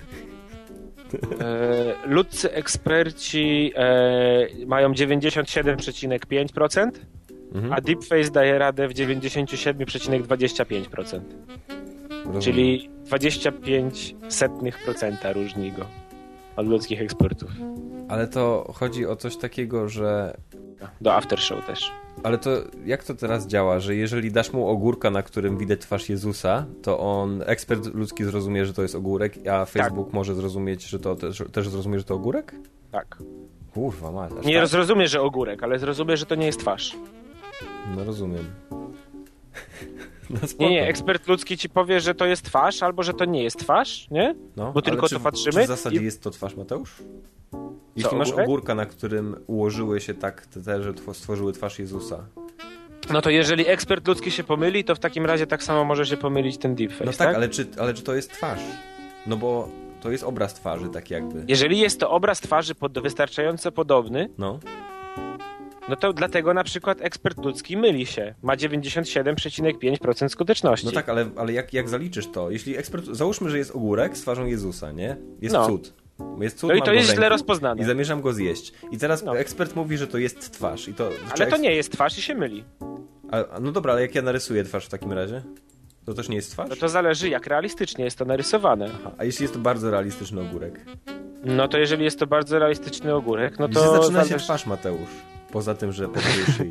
E, ludzcy eksperci e, mają dziewięćdziesiąt siedem przecinek pięć procent, mhm. a Deepface daje radę w dziewięćdziesiąt siedem przecinek dwadzieścia pięć procent. Rozumiem. Czyli dwadzieścia pięć setnych procenta różni go od ludzkich ekspertów. Ale to chodzi o coś takiego, że... Do aftershow też. Ale to jak to teraz działa, że jeżeli dasz mu ogórka, na którym widać twarz Jezusa, to on, ekspert ludzki zrozumie, że to jest ogórek, a Facebook tak. może zrozumieć, że to też, też zrozumie, że to ogórek? Tak. Kurwa, ma. Nie tak? zrozumie, że ogórek, ale zrozumie, że to nie jest twarz. No rozumiem. No, nie, nie, ekspert ludzki ci powie, że to jest twarz, albo że to nie jest twarz, nie? No, bo tylko czy, to patrzymy. Czy w zasadzie i... jest to twarz, Mateusz? Jeśli Co, masz ogórek? ogórka, na którym ułożyły się tak te, że stworzyły twarz Jezusa. No to jeżeli ekspert ludzki się pomyli, to w takim razie tak samo może się pomylić ten deepface, No tak, tak? Ale, czy, ale czy to jest twarz? No bo to jest obraz twarzy, tak jakby. Jeżeli jest to obraz twarzy pod, wystarczająco podobny, no. no to dlatego na przykład ekspert ludzki myli się. Ma dziewięćdziesiąt siedem przecinek pięć procent skuteczności. No tak, ale, ale jak, jak zaliczysz to? Jeśli ekspert... Załóżmy, że jest ogórek z twarzą Jezusa, nie? Jest no. cud. Jest cud, no i to jest źle rozpoznane. I zamierzam go zjeść. I teraz no. ekspert mówi, że to jest twarz. I to, ale to eks... nie jest twarz i się myli. A, no dobra, ale jak ja narysuję twarz w takim razie? To też nie jest twarz? No to zależy, jak realistycznie jest to narysowane. Aha. A jeśli jest to bardzo realistyczny ogórek? No to jeżeli jest to bardzo realistyczny ogórek, no to... Gdzie zaczyna zależy... się twarz, Mateusz? Poza tym, że po twojej szyi.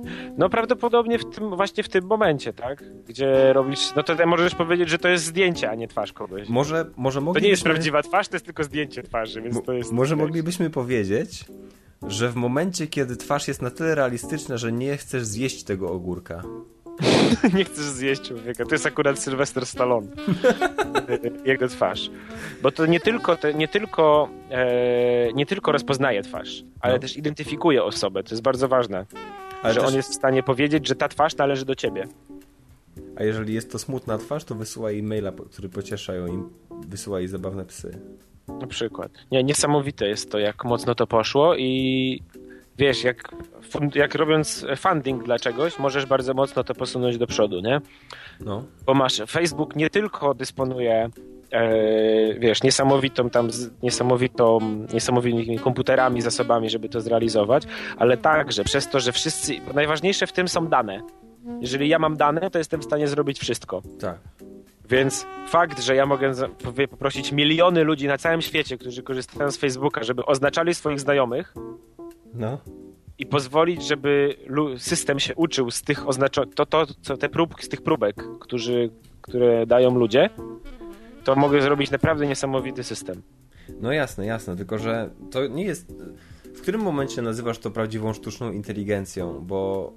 No prawdopodobnie w tym, właśnie w tym momencie, tak? Gdzie robisz, no to możesz powiedzieć, że to jest zdjęcie, a nie twarz kogoś. Może, może To moglibyśmy... nie jest prawdziwa twarz, to jest tylko zdjęcie twarzy, więc to jest... Może moglibyśmy powiedzieć, że w momencie, kiedy twarz jest na tyle realistyczna, że nie chcesz zjeść tego ogórka. Nie chcesz zjeść człowieka. To jest akurat Sylwester Stallone. Jego twarz. Bo to nie tylko, to nie tylko, e, nie tylko rozpoznaje twarz, ale no. też identyfikuje osobę. To jest bardzo ważne. Ale że też... on jest w stanie powiedzieć, że ta twarz należy do ciebie. A jeżeli jest to smutna twarz, to wysyła jej maila, który pociesza ją i wysyła jej zabawne psy. Na przykład. Nie, niesamowite jest to, jak mocno to poszło i wiesz, jak, jak robiąc funding dla czegoś, możesz bardzo mocno to posunąć do przodu, nie? No. Bo masz, Facebook nie tylko dysponuje e, wiesz, niesamowitą tam, niesamowitą, niesamowitymi komputerami, zasobami, żeby to zrealizować, ale także przez to, że wszyscy, najważniejsze w tym są dane. Jeżeli ja mam dane, to jestem w stanie zrobić wszystko. Tak. Więc fakt, że ja mogę poprosić miliony ludzi na całym świecie, którzy korzystają z Facebooka, żeby oznaczali swoich znajomych, no. i pozwolić, żeby system się uczył z tych oznaczonych, to, to, co te próbki, z tych próbek, którzy, które dają ludzie, to mogę zrobić naprawdę niesamowity system. No jasne, jasne, tylko że to nie jest... W którym momencie nazywasz to prawdziwą sztuczną inteligencją? Bo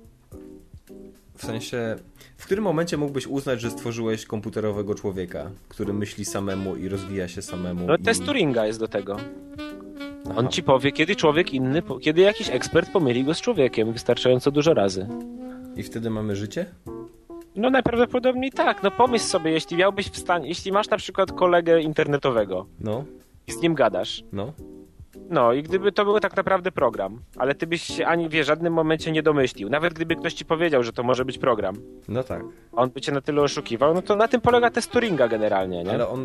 w sensie... W którym momencie mógłbyś uznać, że stworzyłeś komputerowego człowieka, który myśli samemu i rozwija się samemu? No i... test Turinga jest do tego. Aha. On ci powie, kiedy człowiek inny, kiedy jakiś ekspert pomyli go z człowiekiem wystarczająco dużo razy. I wtedy mamy życie? No najprawdopodobniej tak. No pomyśl sobie, jeśli miałbyś w stanie, jeśli masz na przykład kolegę internetowego No. i z nim gadasz, No. no i gdyby to był tak naprawdę program, ale ty byś się ani w żadnym momencie nie domyślił, nawet gdyby ktoś ci powiedział, że to może być program, No tak. a on by cię na tyle oszukiwał, no to na tym polega test Turinga generalnie, nie? Ale on...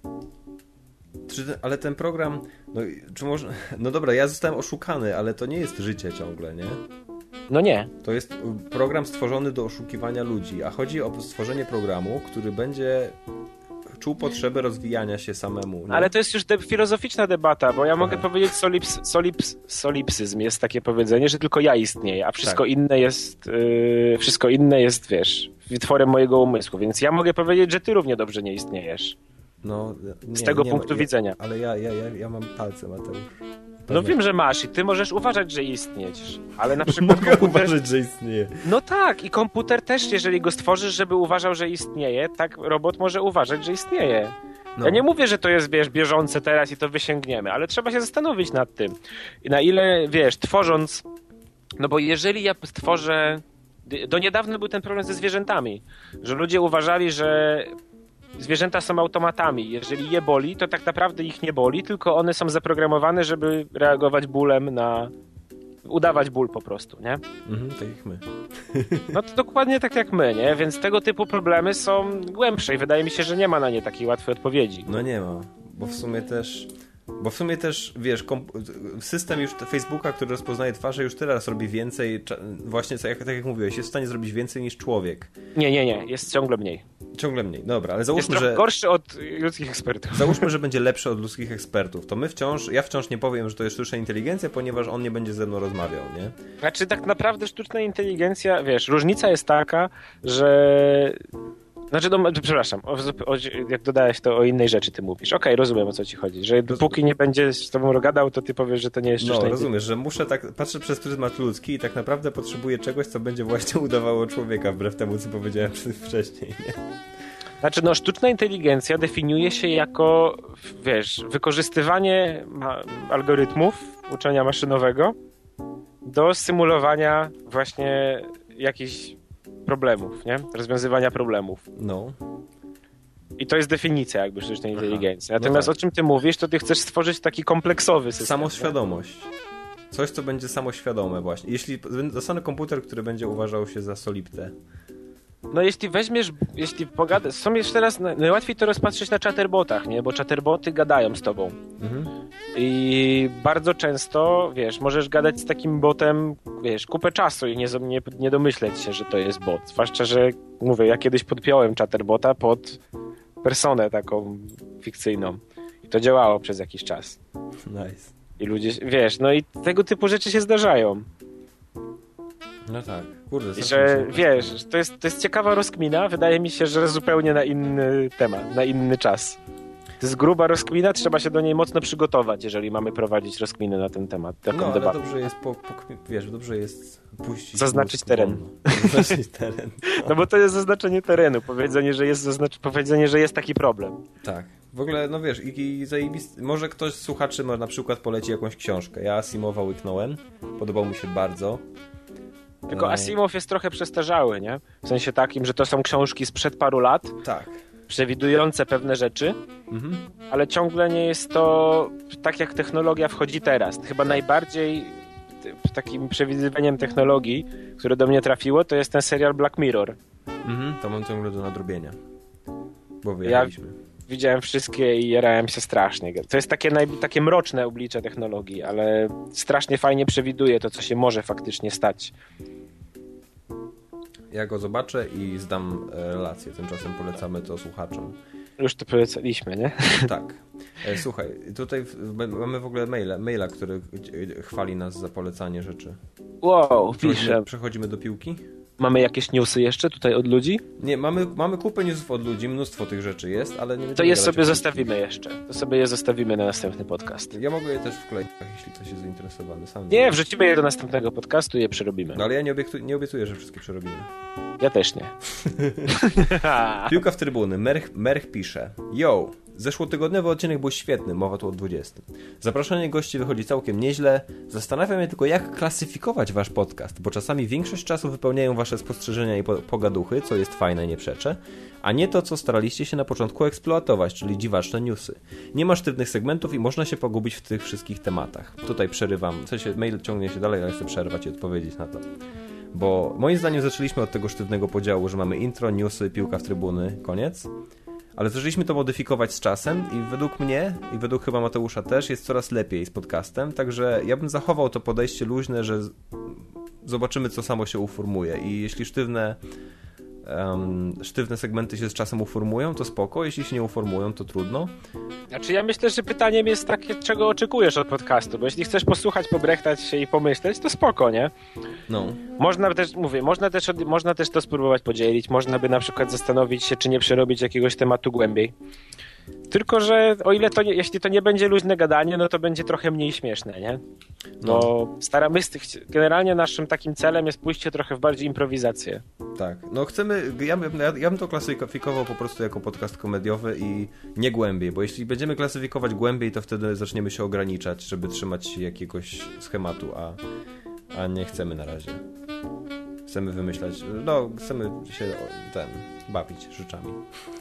Czy ten, ale ten program... No, czy może... no dobra, ja zostałem oszukany, ale to nie jest życie ciągle, nie? No nie. To jest program stworzony do oszukiwania ludzi, a chodzi o stworzenie programu, który będzie czuł potrzebę rozwijania się samemu. Nie? Ale to jest już de- filozoficzna debata, bo ja mogę Aha. powiedzieć solips, solips, solipsyzm jest takie powiedzenie, że tylko ja istnieję, a wszystko tak. inne jest yy, wszystko inne jest, wiesz, wytworem mojego umysłu, więc ja mogę powiedzieć, że ty równie dobrze nie istniejesz. No, nie, z tego nie, punktu ja, widzenia. Ale ja, ja, ja, ja mam palce, Mateusz. No wiem, że masz i ty możesz uważać, że istniejesz, ale na przykład Mogę komputer... uważać, że istnieje. No tak, i komputer też, jeżeli go stworzysz, żeby uważał, że istnieje, tak robot może uważać, że istnieje. No. Ja nie mówię, że to jest, wiesz, bieżące teraz i to wysięgniemy, ale trzeba się zastanowić nad tym. Na ile, wiesz, tworząc... No bo jeżeli ja stworzę... Do niedawna był ten problem ze zwierzętami, że ludzie uważali, że... Zwierzęta są automatami. Jeżeli je boli, to tak naprawdę ich nie boli, tylko one są zaprogramowane, żeby reagować bólem na... udawać ból po prostu, nie? Mhm, tak jak my. No to dokładnie tak jak my, nie? Więc tego typu problemy są głębsze i wydaje mi się, że nie ma na nie takiej łatwej odpowiedzi. No nie ma, bo w sumie też... Bo w sumie też, wiesz, komp- system już Facebooka, który rozpoznaje twarze, już teraz robi więcej, właśnie jak, tak jak mówiłeś, jest w stanie zrobić więcej niż człowiek. Nie, nie, nie, jest ciągle mniej. Ciągle mniej, dobra, ale załóżmy, jest że... gorszy od ludzkich ekspertów. Załóżmy, że będzie lepszy od ludzkich ekspertów, to my wciąż, ja wciąż nie powiem, że to jest sztuczna inteligencja, ponieważ on nie będzie ze mną rozmawiał, nie? Znaczy tak naprawdę sztuczna inteligencja, wiesz, różnica jest taka, że... Znaczy, no, przepraszam, o, o, jak dodałeś to o innej rzeczy ty mówisz. Okej, okay, rozumiem, o co ci chodzi. Że dopóki nie będziesz z tobą gadał, to ty powiesz, że to nie jest sztuczna No, rozumiesz, że muszę tak, patrzę przez pryzmat ludzki i tak naprawdę potrzebuję czegoś, co będzie właśnie udawało człowieka, wbrew temu, co powiedziałem wcześniej, nie? Znaczy, no, sztuczna inteligencja definiuje się jako, wiesz, wykorzystywanie ma- algorytmów uczenia maszynowego do symulowania właśnie jakichś problemów, nie? Rozwiązywania problemów. No. I to jest definicja jakby sztucznej Aha. inteligencji. No Natomiast tak. o czym ty mówisz, to ty chcesz stworzyć taki kompleksowy system. Samoświadomość. Coś, co będzie samoświadome właśnie. Jeśli dostanę komputer, który będzie uważał się za soliptę. No jeśli weźmiesz, jeśli pogadasz, są jeszcze teraz, najłatwiej to rozpatrzeć na chatterbotach, nie? Bo chatterboty gadają z tobą. Mhm. I bardzo często, wiesz, możesz gadać z takim botem, wiesz, kupę czasu i nie, nie, nie domyśleć się, że to jest bot. Zwłaszcza, że, mówię, ja kiedyś podpiąłem chatterbota pod personę taką fikcyjną. I to działało przez jakiś czas. Nice. I ludzie, wiesz, no i tego typu rzeczy się zdarzają. No tak, kurde. I że wiesz, to jest, to jest ciekawa rozkmina, wydaje mi się, że zupełnie na inny temat, na inny czas. To jest gruba rozkmina, trzeba się do niej mocno przygotować, jeżeli mamy prowadzić rozkminę na ten temat, taką no, ale debatę. dobrze jest, po, po, wiesz, dobrze jest puścić... Zaznaczyć teren. Zaznaczyć teren. No. no bo to jest zaznaczenie terenu, powiedzenie, że jest, zaznacz... powiedzenie, że jest taki problem. Tak. W ogóle, no wiesz, i, i zajebisty... może ktoś z słuchaczy na przykład poleci jakąś książkę. Ja Asimowa łyknąłem, podobał mi się bardzo. Tylko Asimov jest trochę przestarzały, nie? W sensie takim, że to są książki sprzed paru lat. Tak. Przewidujące pewne rzeczy, mhm. ale ciągle nie jest to tak, jak technologia wchodzi teraz. Chyba najbardziej takim przewidywaniem technologii, które do mnie trafiło, to jest ten serial Black Mirror. Mhm, to mam ciągle do nadrobienia. Bo wyjechaliśmy. Ja widziałem wszystkie i jarałem się strasznie. To jest takie, naj, takie mroczne oblicze technologii, ale strasznie fajnie przewiduje to, co się może faktycznie stać. Ja go zobaczę i zdam relację. Tymczasem polecamy to słuchaczom. Już to polecaliśmy, nie? Tak. E, słuchaj, tutaj mamy w ogóle maila, maila, który chwali nas za polecanie rzeczy. Wow, przechodzimy, pisze. Przechodzimy do piłki? Mamy jakieś newsy jeszcze tutaj od ludzi? Nie, mamy, mamy kupę newsów od ludzi, mnóstwo tych rzeczy jest, ale nie To je sobie zostawimy jeszcze. To sobie je zostawimy na następny podcast. Ja mogę je też wkleić, jeśli ktoś jest zainteresowany. Sam nie, wrzucimy je do następnego podcastu i je przerobimy. No ale ja nie, obiektu, nie obiecuję, że wszystkie przerobimy. Ja też nie. Piłka w trybuny. Merch, Merch pisze. Yo, zeszłotygodniowy odcinek był świetny, mowa tu o dwudziestym. Zapraszanie gości wychodzi całkiem nieźle. Zastanawiam się tylko, jak klasyfikować wasz podcast, bo czasami większość czasu wypełniają wasze spostrzeżenia i pogaduchy, co jest fajne, nie przeczę, a nie to, co staraliście się na początku eksploatować, czyli dziwaczne newsy. Nie ma sztywnych segmentów i można się pogubić w tych wszystkich tematach. Tutaj przerywam, w sensie mail ciągnie się dalej, ale chcę przerwać i odpowiedzieć na to. Bo moim zdaniem zaczęliśmy od tego sztywnego podziału, że mamy intro, newsy, piłka w trybuny, koniec. Ale zaczęliśmy to modyfikować z czasem i według mnie, i według chyba Mateusza też, jest coraz lepiej z podcastem, także ja bym zachował to podejście luźne, że zobaczymy, co samo się uformuje i jeśli sztywne um, sztywne segmenty się z czasem uformują, to spoko, jeśli się nie uformują, to trudno. Znaczy ja myślę, że pytaniem jest takie, czego oczekujesz od podcastu, bo jeśli chcesz posłuchać, pobrechtać się i pomyśleć, to spoko, nie? No. Można też, mówię, można też, można też to spróbować podzielić, można by na przykład zastanowić się, czy nie przerobić jakiegoś tematu głębiej. Tylko, że o ile to nie, jeśli to nie będzie luźne gadanie, no to będzie trochę mniej śmieszne, nie? No, no. staramy się, generalnie naszym takim celem jest pójście trochę w bardziej improwizację. Tak, no chcemy, ja bym, ja, ja bym to klasyfikował po prostu jako podcast komediowy i nie głębiej, bo jeśli będziemy klasyfikować głębiej, to wtedy zaczniemy się ograniczać, żeby trzymać się jakiegoś schematu, a, a nie chcemy na razie. Chcemy wymyślać, no chcemy się ten, bawić rzeczami.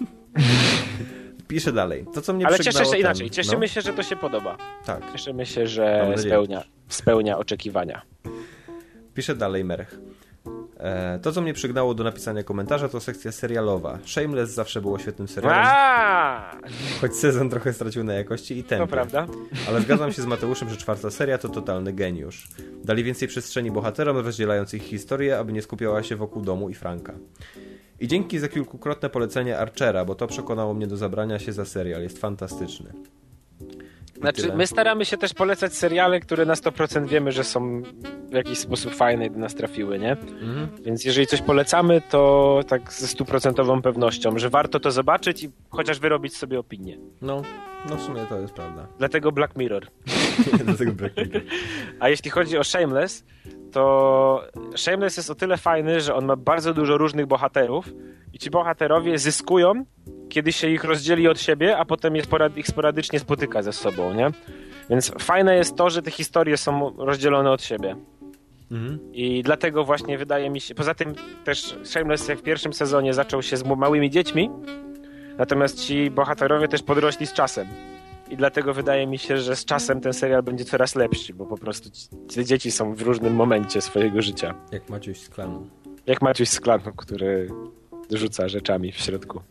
Piszę dalej. To, co mnie Ale cieszę się ten, inaczej. Cieszymy no? się, że to się podoba. Tak. Cieszymy się, że spełnia, spełnia oczekiwania. Piszę dalej, Merch. E, to, co mnie przygnało do napisania komentarza, to sekcja serialowa. Shameless zawsze było świetnym serialem. Aaaa! Choć sezon trochę stracił na jakości i tempie. To prawda. Ale zgadzam się z Mateuszem, że czwarta seria to totalny geniusz. Dali więcej przestrzeni bohaterom, rozdzielając ich historię, aby nie skupiała się wokół domu i Franka. I dzięki za kilkukrotne polecenie Archera, bo to przekonało mnie do zabrania się za serial. Jest fantastyczny. I znaczy, tyle. my staramy się też polecać seriale, które na sto procent wiemy, że są w jakiś sposób fajne i do nas trafiły, nie? Mhm. Więc jeżeli coś polecamy, to tak ze stuprocentową pewnością, że warto to zobaczyć i chociaż wyrobić sobie opinię. No, no w sumie to jest prawda. Dlatego Black Mirror. Dlatego Black Mirror. A jeśli chodzi o Shameless, to Shameless jest o tyle fajny, że on ma bardzo dużo różnych bohaterów i ci bohaterowie zyskują, kiedy się ich rozdzieli od siebie, a potem je sporad- ich sporadycznie spotyka ze sobą, nie? Więc fajne jest to, że te historie są rozdzielone od siebie. Mhm. I dlatego właśnie wydaje mi się... Poza tym też Shameless jak w pierwszym sezonie zaczął się z małymi dziećmi, natomiast ci bohaterowie też podrośli z czasem. I dlatego wydaje mi się, że z czasem ten serial będzie coraz lepszy, bo po prostu te dzieci są w różnym momencie swojego życia. Jak Maciuś z klanu. Jak Maciuś z klanu, który rzuca rzeczami w środku.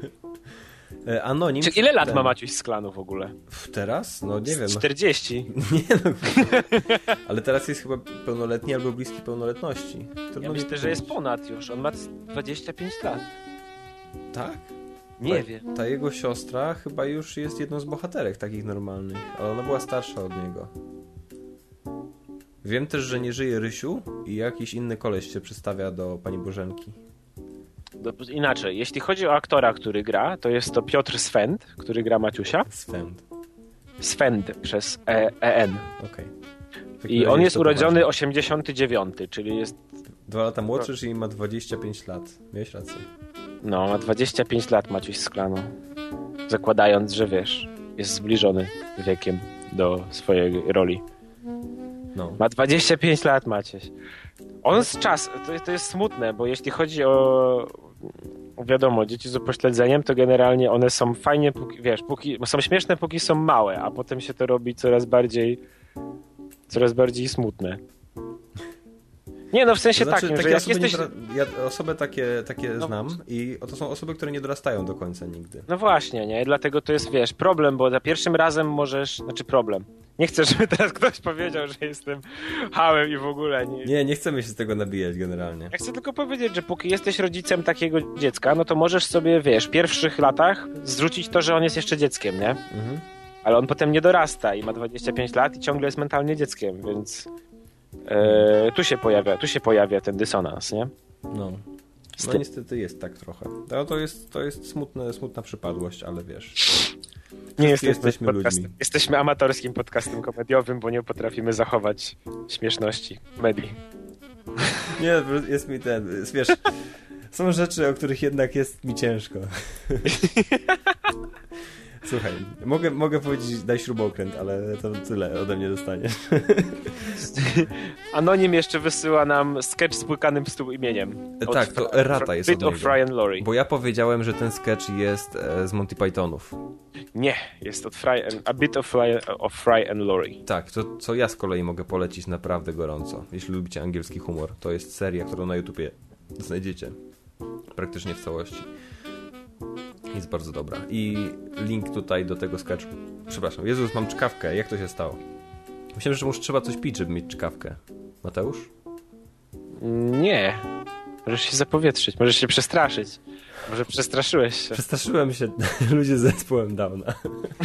Anonim. Czy ile lat ten... ma Maciuś z klanu w ogóle? Teraz? No nie wiem. czterdzieści. Nie no. Ale teraz jest chyba pełnoletni albo bliski pełnoletności. Trudno ja myślę, że jest ponad już. On ma dwadzieścia pięć lat. Tak? Nie ta, wiem. Ta jego siostra chyba już jest jedną z bohaterek takich normalnych, ale ona była starsza od niego. Wiem też, że nie żyje Rysiu i jakiś inny koleś się przystawia do pani Bożenki. Inaczej, jeśli chodzi o aktora, który gra, to jest to Piotr Swend, który gra Maciusia. Swend. Swend przez E N. Okej. I on jest urodzony osiemdziesiąty dziewiąty, czyli jest... Dwa lata młodszy, czyli ma dwadzieścia pięć lat. Miałeś rację. No, ma dwadzieścia pięć lat Maciuś Sklano. Zakładając, że wiesz, jest zbliżony wiekiem do swojej roli. No. Ma dwadzieścia pięć lat Macieś. On z czas, to, to jest smutne, bo jeśli chodzi o, wiadomo, dzieci z upośledzeniem, to generalnie one są fajnie, póki, wiesz, póki, są śmieszne, póki są małe, a potem się to robi coraz bardziej, coraz bardziej smutne. Nie, no w sensie to znaczy, takim, takie że jak osoby jesteś... dora... Ja osoby takie, takie no, znam i to są osoby, które nie dorastają do końca nigdy. No właśnie, nie? Dlatego to jest, wiesz, problem, bo za pierwszym razem możesz... Znaczy problem. Nie chcę, żeby teraz ktoś powiedział, że jestem hałem i w ogóle nie... Nie, nie chcemy się z tego nabijać generalnie. Ja chcę tylko powiedzieć, że póki jesteś rodzicem takiego dziecka, no to możesz sobie, wiesz, w pierwszych latach zrzucić to, że on jest jeszcze dzieckiem, nie? Mhm. Ale on potem nie dorasta i ma dwadzieścia pięć lat i ciągle jest mentalnie dzieckiem, więc... E, tu się pojawia, tu się pojawia ten dysonans, nie? No. No niestety jest tak trochę. No, to jest, to jest smutne, smutna przypadłość, ale wiesz. Nie jesteśmy, jesteśmy podcastem, ludźmi. Jesteśmy amatorskim podcastem komediowym, bo nie potrafimy zachować śmieszności medii. Nie, jest mi ten, wiesz, są rzeczy, o których jednak jest mi ciężko. Słuchaj, mogę, mogę powiedzieć daj śrubokręt, ale to tyle ode mnie dostaniesz. Anonim jeszcze wysyła nam sketch z płykanym imieniem. Od tak, to errata jest Bit od of Fry and Laurie. Bo ja powiedziałem, że ten sketch jest e, z Monty Pythonów. Nie, jest od Fry and, A Bit of Fry, of Fry and Laurie. Tak, to co ja z kolei mogę polecić naprawdę gorąco. Jeśli lubicie angielski humor, to jest seria, którą na YouTubie znajdziecie praktycznie w całości. Jest bardzo dobra. I link tutaj do tego sketchu. Przepraszam, Jezus, mam czkawkę. Jak to się stało? Myślałem, że muszę trzeba coś pić, żeby mieć czkawkę. Mateusz? Nie. Możesz się zapowietrzyć, możesz się przestraszyć. Może przestraszyłeś się. Przestraszyłem się. Ludzie z zespołem Downa.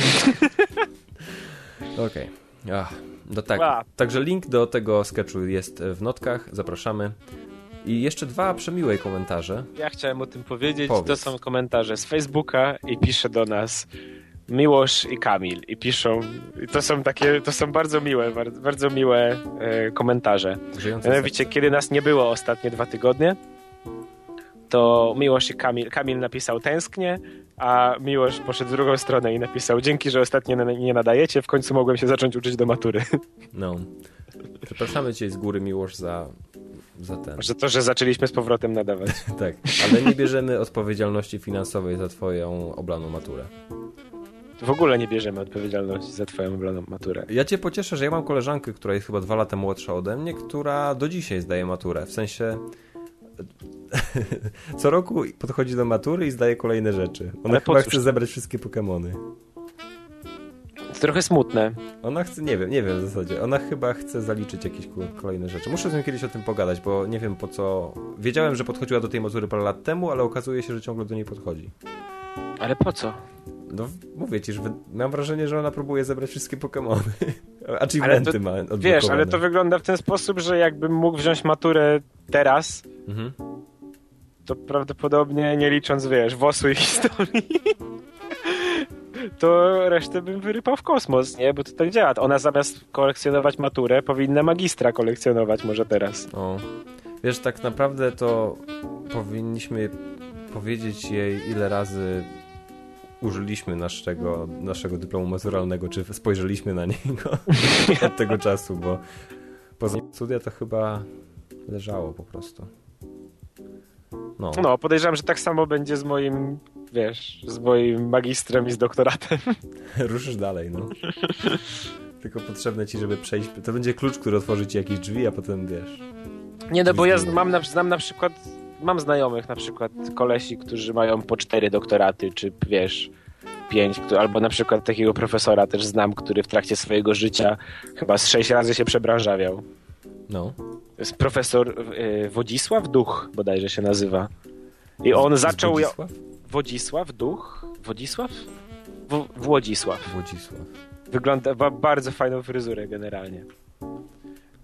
Okej. Okay. No tak. Wow. Także link do tego sketchu jest w notkach. Zapraszamy. I jeszcze dwa przemiłe komentarze. Ja chciałem o tym powiedzieć. Powiedz. To są komentarze z Facebooka i pisze do nas Miłosz i Kamil. I piszą, i to są takie, to są bardzo miłe, bardzo, bardzo miłe e, komentarze. Mianowicie, kiedy nas nie było ostatnie dwa tygodnie, to Miłosz i Kamil, Kamil napisał tęsknię, a Miłosz poszedł w drugą stronę i napisał dzięki, że ostatnio nie nadajecie, w końcu mogłem się zacząć uczyć do matury. No. Przepraszamy cię z góry, Miłosz, za za ten. Że to, że zaczęliśmy z powrotem nadawać. Tak, ale nie bierzemy odpowiedzialności finansowej za twoją oblaną maturę. W ogóle nie bierzemy odpowiedzialności za twoją oblaną maturę. Ja cię pocieszę, że ja mam koleżankę, która jest chyba dwa lata młodsza ode mnie, która do dzisiaj zdaje maturę. W sensie co roku podchodzi do matury i zdaje kolejne rzeczy. Ona ale chyba chce zebrać wszystkie Pokemony. To trochę smutne. Ona chce, nie wiem, nie wiem w zasadzie. Ona chyba chce zaliczyć jakieś kolejne rzeczy. Muszę z nią kiedyś o tym pogadać, bo nie wiem po co. Wiedziałem, że podchodziła do tej matury parę lat temu, ale okazuje się, że ciągle do niej podchodzi. Ale po co? No mówię ci, że mam wrażenie, że ona próbuje zebrać wszystkie Pokemony. Achievementy ma odblokowane. Wiesz, ale to wygląda w ten sposób, że jakbym mógł wziąć maturę teraz, mhm. to prawdopodobnie nie licząc, wiesz, W O S-u i historii, to resztę bym wyrypał w kosmos, nie? Bo to tak działa. Ona zamiast kolekcjonować maturę, powinna magistra kolekcjonować może teraz. O. Wiesz, tak naprawdę to powinniśmy powiedzieć jej, ile razy użyliśmy naszego, naszego dyplomu maturalnego, czy spojrzeliśmy na niego od tego czasu, bo poza studia to chyba leżało po prostu. No. no, podejrzewam, że tak samo będzie z moim, wiesz, z moim magistrem i z doktoratem. Ruszysz dalej, no. Tylko potrzebne ci, żeby przejść. To będzie klucz, który otworzy ci jakieś drzwi, a potem wiesz. Nie, no bo ja mam na, znam na przykład, mam znajomych na przykład kolesi, którzy mają po cztery doktoraty, czy wiesz, pięć, albo na przykład takiego profesora też znam, który w trakcie swojego życia chyba z sześć razy się przebranżawiał. No. To jest profesor y, Wodzisław Duch, bodajże się nazywa. I on z, zaczął... z Wodzisław? Wodzisław Duch? Wodzisław? W, Włodzisław. Wodzisław. Wygląda, ma bardzo fajną fryzurę generalnie.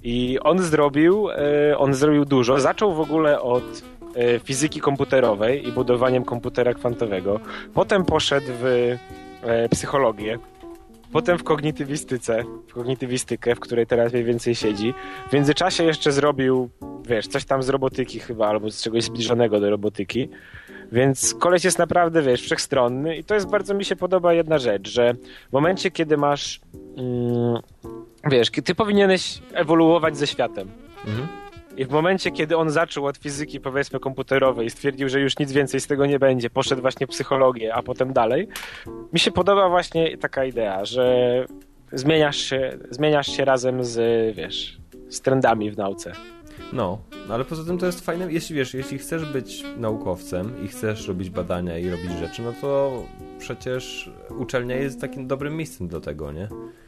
I on zrobił, on zrobił dużo. Zaczął w ogóle od fizyki komputerowej i budowaniem komputera kwantowego. Potem poszedł w psychologię. Potem w kognitywistyce, w kognitywistykę, w której teraz mniej więcej siedzi. W międzyczasie jeszcze zrobił, wiesz, coś tam z robotyki chyba, albo z czegoś zbliżonego do robotyki. Więc koleś jest naprawdę, wiesz, wszechstronny i to jest bardzo, mi się podoba jedna rzecz, że w momencie, kiedy masz, mm, wiesz, ty powinieneś ewoluować ze światem. Mhm. I w momencie, kiedy on zaczął od fizyki, powiedzmy, komputerowej i stwierdził, że już nic więcej z tego nie będzie, poszedł właśnie w psychologię, a potem dalej, mi się podoba właśnie taka idea, że zmieniasz się, zmieniasz się razem z, wiesz, z trendami w nauce. No, ale poza tym to jest fajne, jeśli wiesz, jeśli chcesz być naukowcem i chcesz robić badania i robić rzeczy, no to przecież uczelnia jest takim dobrym miejscem do tego, nie?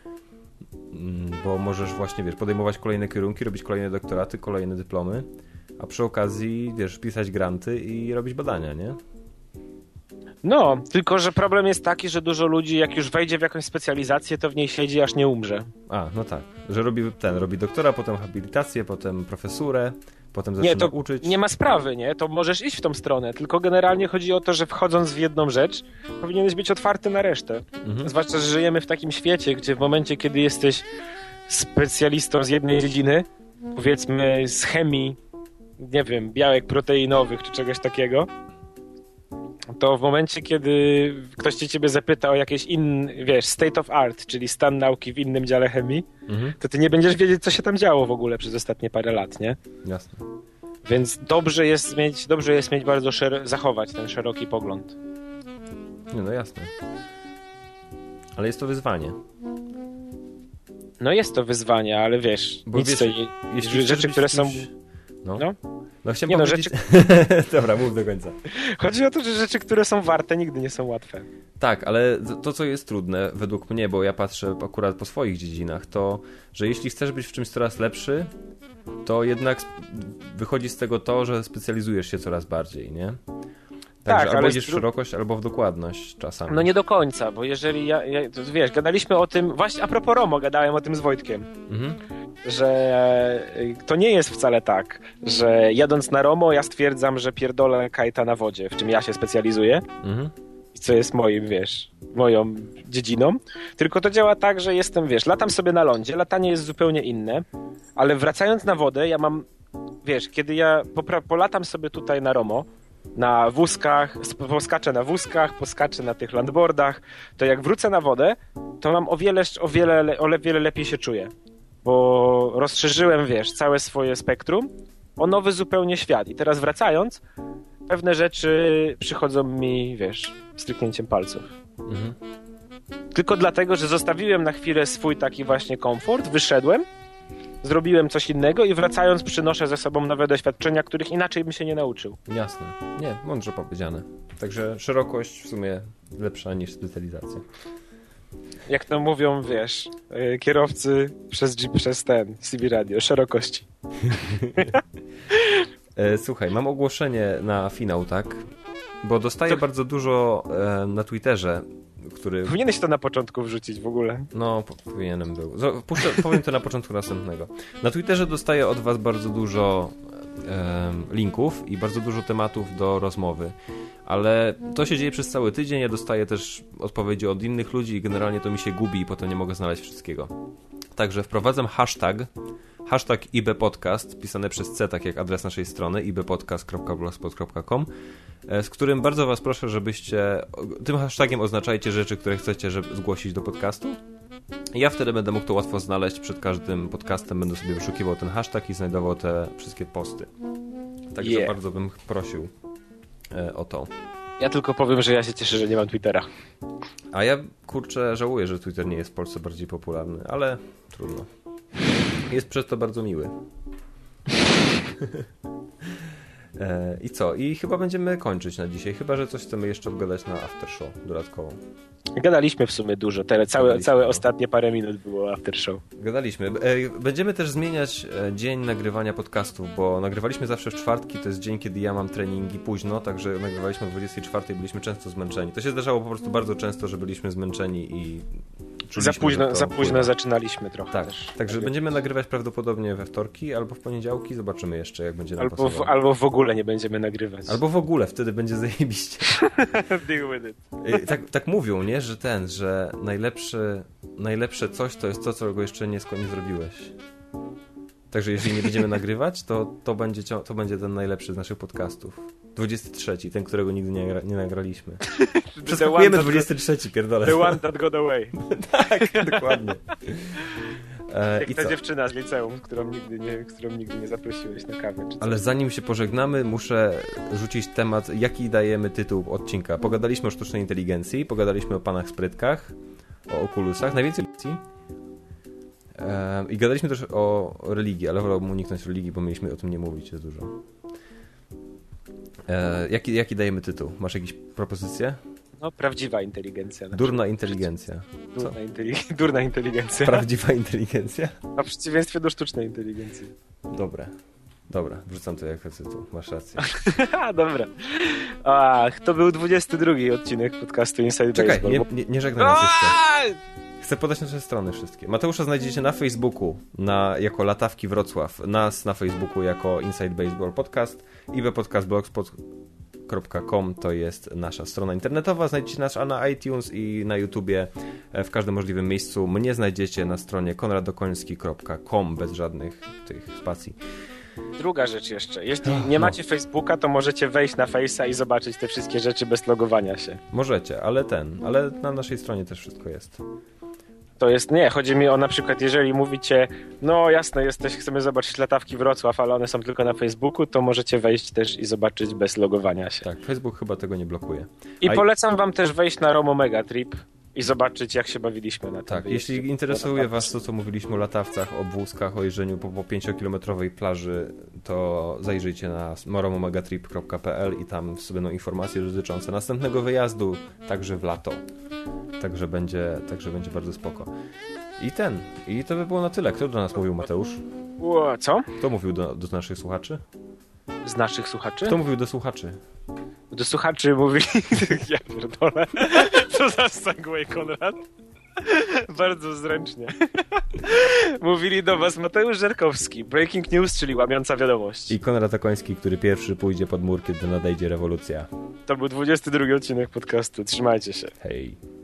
Bo możesz właśnie, wiesz, podejmować kolejne kierunki, robić kolejne doktoraty, kolejne dyplomy, a przy okazji, wiesz, pisać granty i robić badania, nie? No, tylko że problem jest taki, że dużo ludzi, jak już wejdzie w jakąś specjalizację, to w niej siedzi, aż nie umrze. A, no tak, że robi ten, robi doktora, potem habilitację, potem profesurę, potem zaczyna nie, to uczyć. Nie ma sprawy, nie? To możesz iść w tą stronę, tylko generalnie chodzi o to, że wchodząc w jedną rzecz, powinieneś być otwarty na resztę. Mhm. Zwłaszcza, że żyjemy w takim świecie, gdzie w momencie, kiedy jesteś specjalistą z jednej dziedziny, powiedzmy z chemii, nie wiem, białek proteinowych czy czegoś takiego, to w momencie, kiedy ktoś cię ciebie zapyta o jakieś inny, wiesz, state of art, czyli stan nauki w innym dziale chemii, mhm. to ty nie będziesz wiedzieć, co się tam działo w ogóle przez ostatnie parę lat, nie? Jasne. Więc dobrze jest mieć, dobrze jest mieć bardzo szer- zachować ten szeroki pogląd. Nie, no jasne. Ale jest to wyzwanie. No jest to wyzwanie, ale wiesz, bo nic wiesz, to, jeśli rzeczy, które są... No. no? No chciałem nie powiedzieć... No, rzeczy... Dobra, mów do końca. Chodzi o to, że rzeczy, które są warte, nigdy nie są łatwe. Tak, ale to, co jest trudne według mnie, bo ja patrzę akurat po swoich dziedzinach, to, że jeśli chcesz być w czymś coraz lepszy, to jednak wychodzi z tego to, że specjalizujesz się coraz bardziej, nie? Także tak, albo ale idziesz w szerokość, albo w dokładność czasami. No nie do końca, bo jeżeli ja, ja to wiesz, gadaliśmy o tym, właśnie a propos Romo, gadałem o tym z Wojtkiem, mhm. że to nie jest wcale tak, że jadąc na Romo ja stwierdzam, że pierdolę kajta na wodzie, w czym ja się specjalizuję, mhm. co jest moim, wiesz, moją dziedziną, tylko to działa tak, że jestem, wiesz, latam sobie na lądzie, latanie jest zupełnie inne, ale wracając na wodę, ja mam, wiesz, kiedy ja popra- polatam sobie tutaj na Romo, na wózkach, poskaczę na wózkach, poskaczę na tych landboardach, to jak wrócę na wodę, to mam o wiele, o wiele, o wiele lepiej się czuję, bo rozszerzyłem, wiesz, całe swoje spektrum o nowy zupełnie świat i teraz wracając, pewne rzeczy przychodzą mi, wiesz, stryknięciem palców. Mhm. Tylko dlatego, że zostawiłem na chwilę swój taki właśnie komfort, wyszedłem, zrobiłem coś innego i wracając przynoszę ze sobą nowe doświadczenia, których inaczej bym się nie nauczył. Jasne. Nie, mądrze powiedziane. Także szerokość w sumie lepsza niż specjalizacja. Jak to mówią, wiesz, kierowcy przez, przez ten C B Radio, szerokości. Słuchaj, mam ogłoszenie na finał, tak? Bo dostaję to... bardzo dużo e, na Twitterze, który... Powinieneś to na początku wrzucić w ogóle. No, powinienem był. Puszczę, powiem to na początku następnego. Na Twitterze dostaję od was bardzo dużo e, linków i bardzo dużo tematów do rozmowy. Ale to się dzieje przez cały tydzień, ja dostaję też odpowiedzi od innych ludzi i generalnie to mi się gubi i potem nie mogę znaleźć wszystkiego. Także wprowadzam hashtag hashtag ibpodcast, pisane przez C, tak jak adres naszej strony ibpodcast kropka blogspot kropka com, z którym bardzo was proszę, żebyście tym hashtagiem oznaczajcie rzeczy, które chcecie żeby zgłosić do podcastu. I ja wtedy będę mógł to łatwo znaleźć. Przed każdym podcastem będę sobie wyszukiwał ten hashtag i znajdował te wszystkie posty. Także yeah. bardzo bym prosił e, o to. Ja tylko powiem, że ja się cieszę, że nie mam Twittera. A ja, kurczę, żałuję, że Twitter nie jest w Polsce bardziej popularny, ale trudno. Jest przez to bardzo miły. e, I co? I chyba będziemy kończyć na dzisiaj, chyba że coś chcemy jeszcze wgadać na after show dodatkowo. Gadaliśmy w sumie dużo, Te, całe, Gadaliśmy, całe no. ostatnie parę minut było after show. Gadaliśmy. Będziemy też zmieniać dzień nagrywania podcastów, bo nagrywaliśmy zawsze w czwartki, to jest dzień, kiedy ja mam treningi późno, także nagrywaliśmy o dwudziestej czwartej, byliśmy często zmęczeni. To się zdarzało po prostu bardzo często, że byliśmy zmęczeni i czuliśmy, za późno, że to za późno wpływa. zaczynaliśmy trochę Tak, też. także będziemy nagrywać prawdopodobnie we wtorki albo w poniedziałki, zobaczymy jeszcze, jak będzie nam Albo w, pasowało. albo w ogóle nie będziemy nagrywać. Albo w ogóle, wtedy będzie zajebiście. Deal with it. Y, Tak, tak mówią, nie? Że ten, że najlepszy, najlepsze coś to jest to, czego jeszcze nie, sko- nie zrobiłeś. Także jeżeli nie będziemy nagrywać, to, to, będzie, cio- to będzie ten najlepszy z naszych podcastów. dwudziesty trzeci, ten, którego nigdy nie, gra- nie nagraliśmy. Przeskakujemy dwudziesty trzeci, pierdolę. The one that got away. Tak, dokładnie. E, Jak I ta co? dziewczyna z liceum, którą nigdy nie, którą nigdy nie zaprosiłeś na kawę. Czy co? Ale zanim się pożegnamy, muszę rzucić temat, jaki dajemy tytuł odcinka. Pogadaliśmy o sztucznej inteligencji, pogadaliśmy o panach sprytkach, o okulusach, najwięcej lekcji. E, I gadaliśmy też o religii, ale wolałbym uniknąć religii, bo mieliśmy o tym nie mówić, jest dużo. E, jaki, jaki dajemy tytuł? Masz jakieś propozycje? No, prawdziwa inteligencja. na Durna inteligencja. Co? Durna, inteli- durna inteligencja. Prawdziwa inteligencja? A w przeciwieństwie do sztucznej inteligencji. Dobre. Dobra, wrzucam to jako tytuł. Masz rację. Ha, dobra. Ach, to był dwudziesty drugi odcinek podcastu Inside Czekaj, Baseball. nie, bo- nie, nie żegnaj nas jeszcze. Aaaa! Chcę podać nasze strony wszystkie. Mateusza znajdziecie na Facebooku na, jako Latawki Wrocław, nas na Facebooku jako Inside Baseball Podcast i we podcast blogspot kropka com to jest nasza strona internetowa. Znajdziecie nas na iTunes i na YouTubie, w każdym możliwym miejscu. Mnie znajdziecie na stronie konradokoński kropka com bez żadnych tych spacji. Druga rzecz jeszcze. Jeśli Ach, nie no. macie Facebooka, to możecie wejść na Face'a i zobaczyć te wszystkie rzeczy bez logowania się. Możecie, ale ten, ale na naszej stronie też wszystko jest. To jest, nie, chodzi mi o na przykład, jeżeli mówicie, no jasne, jesteś, chcemy zobaczyć latawki Wrocław, ale one są tylko na Facebooku, to możecie wejść też i zobaczyć bez logowania się. Tak, Facebook chyba tego nie blokuje. I A i- polecam wam też wejść na Romo Mega Trip i zobaczyć, jak się bawiliśmy na tym Tak, wyjeździe. jeśli interesuje was to, co mówiliśmy o latawcach, o wózkach, o jeżdżeniu po, po pięciokilometrowej plaży, to zajrzyjcie na romomegatrip kropka p l i tam będą informacje dotyczące następnego wyjazdu, także w lato. Także będzie, także będzie bardzo spoko. I ten, i to by było na tyle. Kto do nas mówił, Mateusz? Ło, co? Kto mówił do, do naszych słuchaczy? Z naszych słuchaczy? Kto mówił do słuchaczy? Do słuchaczy mówili... ja pierdolę. Co za segway, Konrad? Bardzo zręcznie. Mówili do was Mateusz Żerkowski, Breaking News, czyli łamiąca wiadomość. I Konrad Okoński, który pierwszy pójdzie pod mur, kiedy nadejdzie rewolucja. To był dwudziesty drugi odcinek podcastu. Trzymajcie się. Hej.